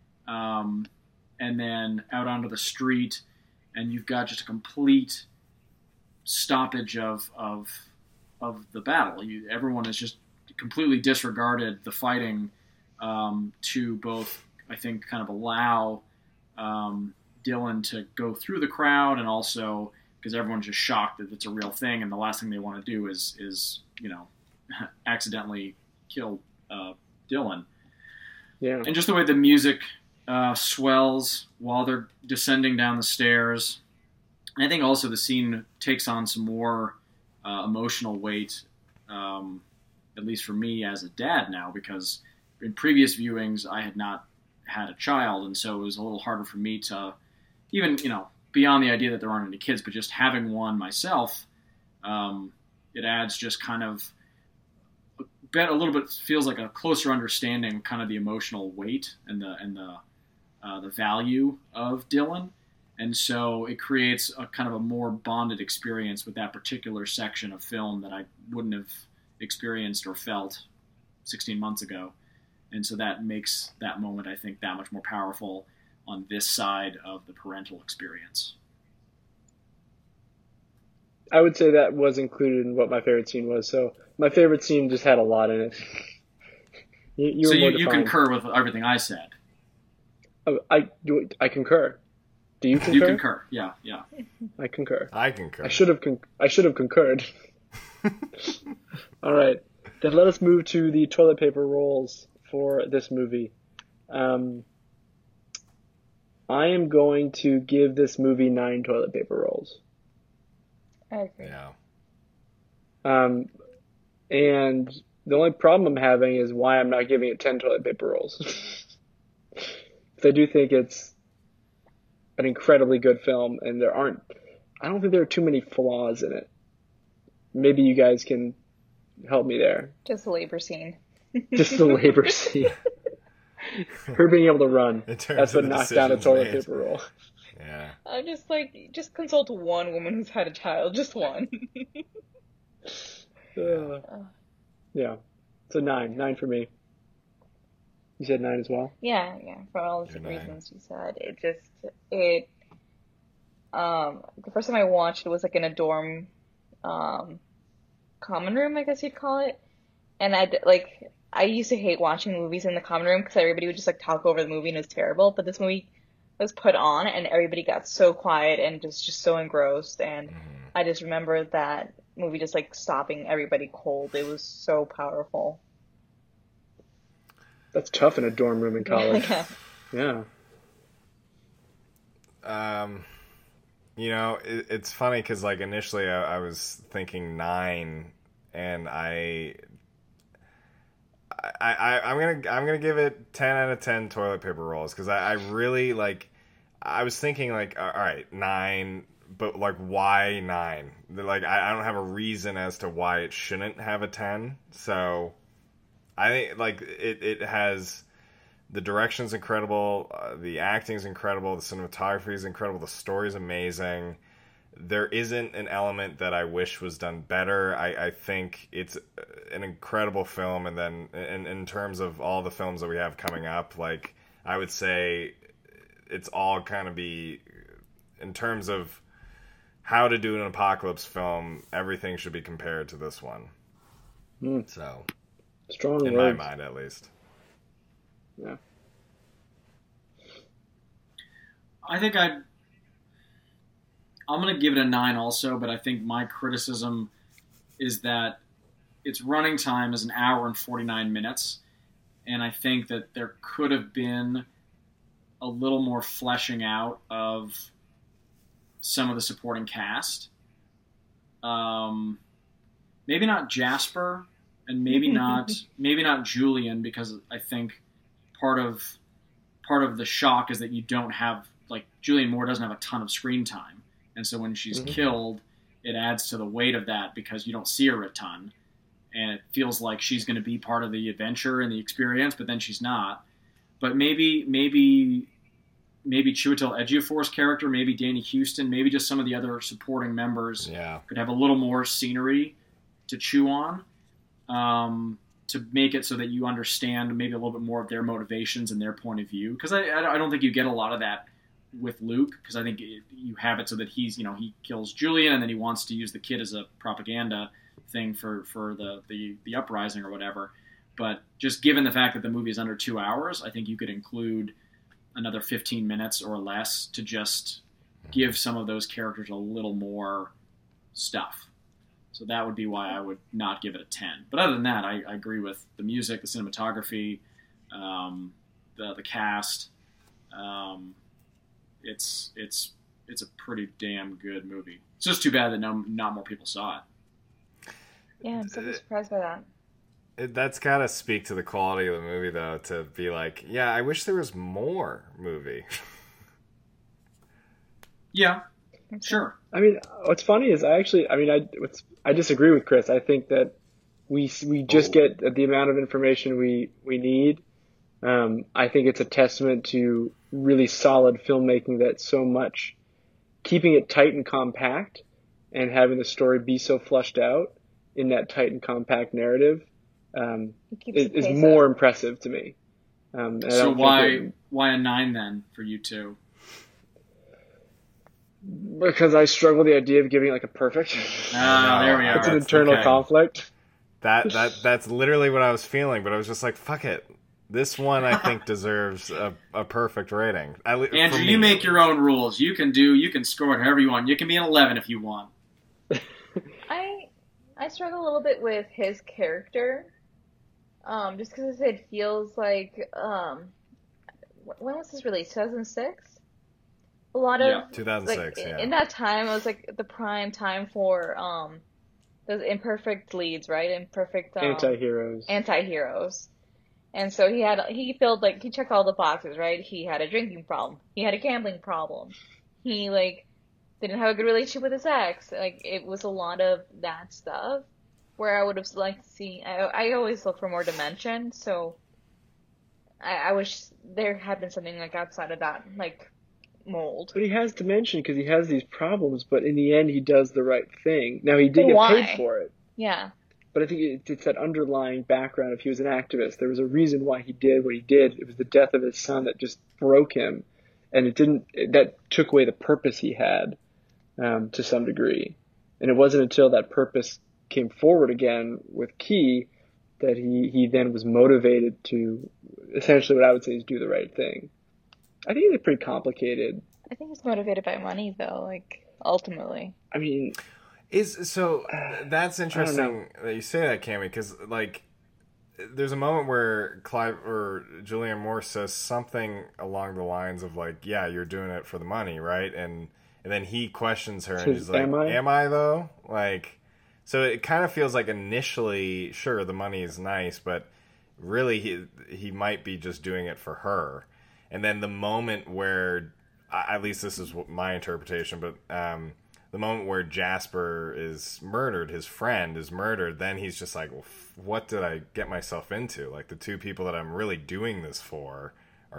And then out onto the street, and you've got just a complete stoppage of the battle. Everyone has just completely disregarded the fighting to both, I think, kind of allow Dylan to go through the crowd, and also because everyone's just shocked that it's a real thing, and the last thing they want to do is accidentally kill Dylan. Yeah. And just the way the music swells while they're descending down the stairs. And I think also the scene takes on some more emotional weight, at least for me as a dad now, because in previous viewings I had not had a child, and so it was a little harder for me to even, beyond the idea that there aren't any kids, but just having one myself, it adds just kind of a little bit, feels like a closer understanding, kind of the emotional weight and the the value of Dylan. And so it creates a kind of a more bonded experience with that particular section of film that I wouldn't have experienced or felt 16 months ago. And so that makes that moment, I think, that much more powerful on this side of the parental experience. I would say that was included in what my favorite scene was. So my favorite scene just had a lot in it. You concur with everything I said. I concur. Do you concur? You concur. Yeah. I concur. I concur. I should have concurred. All right. Then let us move to the toilet paper rolls for this movie. I am going to give this movie 9 toilet paper rolls. I agree. Yeah. And the only problem I'm having is why I'm not giving it 10 toilet paper rolls. Because I do think it's an incredibly good film, and I don't think there are too many flaws in it. Maybe you guys can help me there. Just the labor scene. Just the labor scene. Her being able to run. That's what knocked down a toilet paper roll. Yeah. I'm just like, just consult one woman who's had a child. Just one. Yeah. So 9. 9 for me. You said 9 as well? Yeah, for all the reasons you said. The first time I watched it was like in a dorm, common room, I guess you'd call it. And I used to hate watching movies in the common room because everybody would just like talk over the movie and it was terrible. But this movie was put on and everybody got so quiet and just so engrossed. And I just remember that movie just like stopping everybody cold. It was so powerful. That's tough in a dorm room in college. Yeah. It's funny because like initially I was thinking 9, and I'm gonna give it 10 out of 10 toilet paper rolls because I really like. I was thinking like, all right, 9, but like why 9? Like I don't have a reason as to why it shouldn't have a 10. So I think like it has. The direction's incredible, the acting's incredible, the cinematography is incredible, the story's amazing. There isn't an element that I wish was done better. I think it's an incredible film, and then in terms of all the films that we have coming up, like I would say it's all kind of be, in terms of how to do an apocalypse film, everything should be compared to this one. So, strong in words. my mind at least. Yeah. I think I'm going to give it a 9 also, but I think my criticism is that its running time is 1 hour and 49 minutes, and I think that there could have been a little more fleshing out of some of the supporting cast. Maybe not Jasper, and maybe not Julian, because I think part of the shock is that you don't have, like, Julianne Moore doesn't have a ton of screen time. And so when she's killed, it adds to the weight of that because you don't see her a ton. And it feels like she's going to be part of the adventure and the experience, but then she's not. But maybe Chiwetel Ejiofor's character, maybe Danny Houston, maybe just some of the other supporting members could have a little more scenery to chew on. To make it so that you understand maybe a little bit more of their motivations and their point of view. Because I don't think you get a lot of that with Luke, because I think you have it so that he kills Julian and then he wants to use the kid as a propaganda thing for the uprising or whatever. But just given the fact that the movie is under 2 hours, I think you could include another 15 minutes or less to just give some of those characters a little more stuff. So that would be why I would not give it a 10. But other than that, I agree with the music, the cinematography, the cast. It's a pretty damn good movie. It's just too bad that not more people saw it. Yeah, I'm so surprised by that. That's got to speak to the quality of the movie, though, to be like, yeah, I wish there was more movie. Yeah, sure. I mean, what's funny is I disagree with Chris. I think that we just get the amount of information we need. I think it's a testament to really solid filmmaking that so much, keeping it tight and compact and having the story be so flushed out in that tight and compact narrative is more impressive to me. So why a 9 then for you two? Because I struggle with the idea of giving like a perfect. There we are. It's an internal conflict. That's literally what I was feeling, but I was just like, fuck it. This one I think deserves a perfect rating. Andrew, you make your own rules. You can score it however you want. You can be an 11 if you want. I struggle a little bit with his character, just because it feels like when was this released? 2006. A lot of 2006. In that time, it was like the prime time for those imperfect leads, right? Imperfect anti-heroes. And so he felt like he checked all the boxes, right? He had a drinking problem. He had a gambling problem. He didn't have a good relationship with his ex. It was a lot of that stuff where I would have liked to see. I always look for more dimension, so I wish there had been something outside of that mold. But he has dimension because he has these problems, but in the end he does the right thing. Now he did get paid for it. Yeah. But I think it's that underlying background. If he was an activist, there was a reason why he did what he did. It was the death of his son that just broke him, and that took away the purpose he had to some degree. And it wasn't until that purpose came forward again with Key that he then was motivated to essentially what I would say is do the right thing. I think it's pretty complicated. I think he's motivated by money, though. Ultimately. I mean. That's interesting that you say that, Cammy, because there's a moment where Clive or Julianne Moore says something along the lines of yeah, you're doing it for the money, right? And then he questions her and he's like, am I though? So it kind of feels like initially, sure, the money is nice, but really he might be just doing it for her. And then the moment where, at least this is my interpretation, but the moment where Jasper is murdered, his friend is murdered, then he's just like, well, what did I get myself into? The two people that I'm really doing this for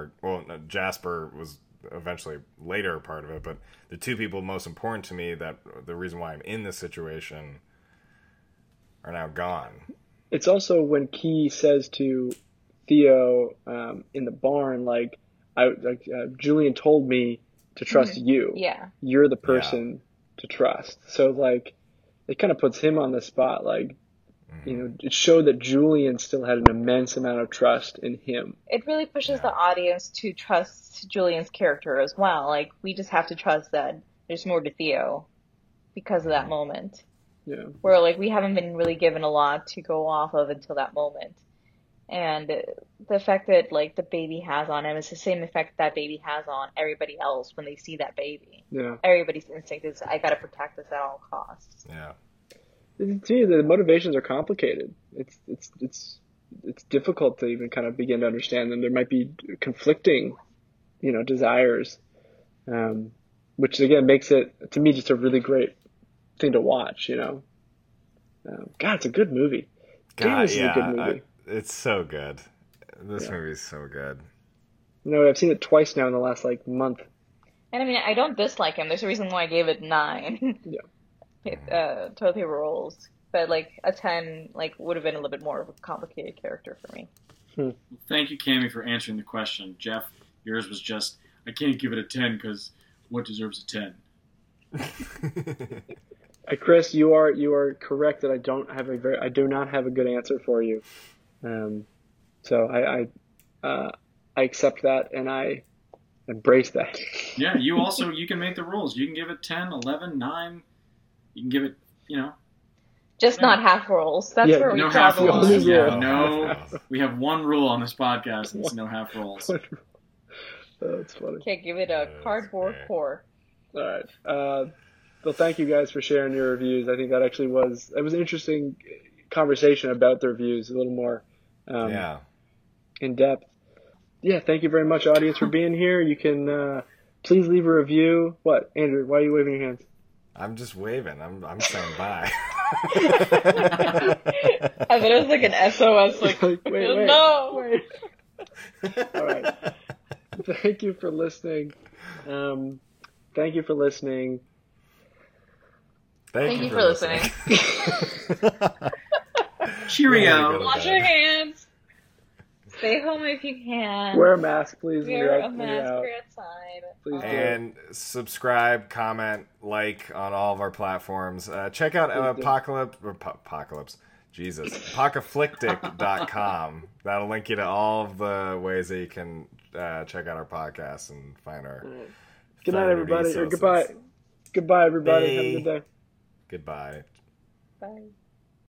Jasper was eventually later a part of it, but the two people most important to me, that the reason why I'm in this situation, are now gone. It's also when Key says to Theo in the barn, Julian told me to trust you. Yeah. You're the person to trust. So it kind of puts him on the spot. It showed that Julian still had an immense amount of trust in him. It really pushes the audience to trust Julian's character as well. We just have to trust that there's more to Theo because of that moment. Yeah. Where we haven't been really given a lot to go off of until that moment. And the effect that the baby has on him is the same effect that baby has on everybody else when they see that baby. Yeah. Everybody's instinct is, I gotta protect this at all costs. Yeah. To me, the motivations are complicated. It's difficult to even kind of begin to understand them. There might be conflicting, desires, which again makes it, to me, just a really great thing to watch. God, it's a good movie. This is a good movie. It's so good. This movie is so good. I've seen it twice now in the last month. And I don't dislike him. There's a reason why I gave it 9. Yeah. Toilet paper rolls. But a 10 would have been a little bit more of a complicated character for me. Thank you, Cammy, for answering the question. Jeff, yours was just, I can't give it a 10 because what deserves a 10? Chris, you are correct that I do not have a good answer for you. So I accept that and I embrace that. Yeah, you can make the rules. You can give it 10, 11, 9. You can give it, Just not half rolls. That's where we no half travel. rolls. We have one rule on this podcast, and it's no half rolls. That's funny. Okay, give it a cardboard core. All right. Well, thank you guys for sharing your reviews. I think that actually was an interesting conversation about the reviews, a little more in depth. Yeah, thank you very much, audience, for being here. You can please leave a review. What, Andrew? Why are you waving your hands? I'm just waving. I'm saying bye. I thought it was an SOS. Wait. No. All right. Thank you for listening. Thank you for listening. Thank you for listening. Cheerio. Wash your hands. Stay home if you can. Wear a mask, please. Wear a mask. We're outside. Please do. And subscribe, comment, like on all of our platforms. Check out Pacaflictic.com. That'll link you to all of the ways that you can check out our podcast and find our. Good night, everybody. Or goodbye. Goodbye, everybody. Have a good day. Goodbye. Bye.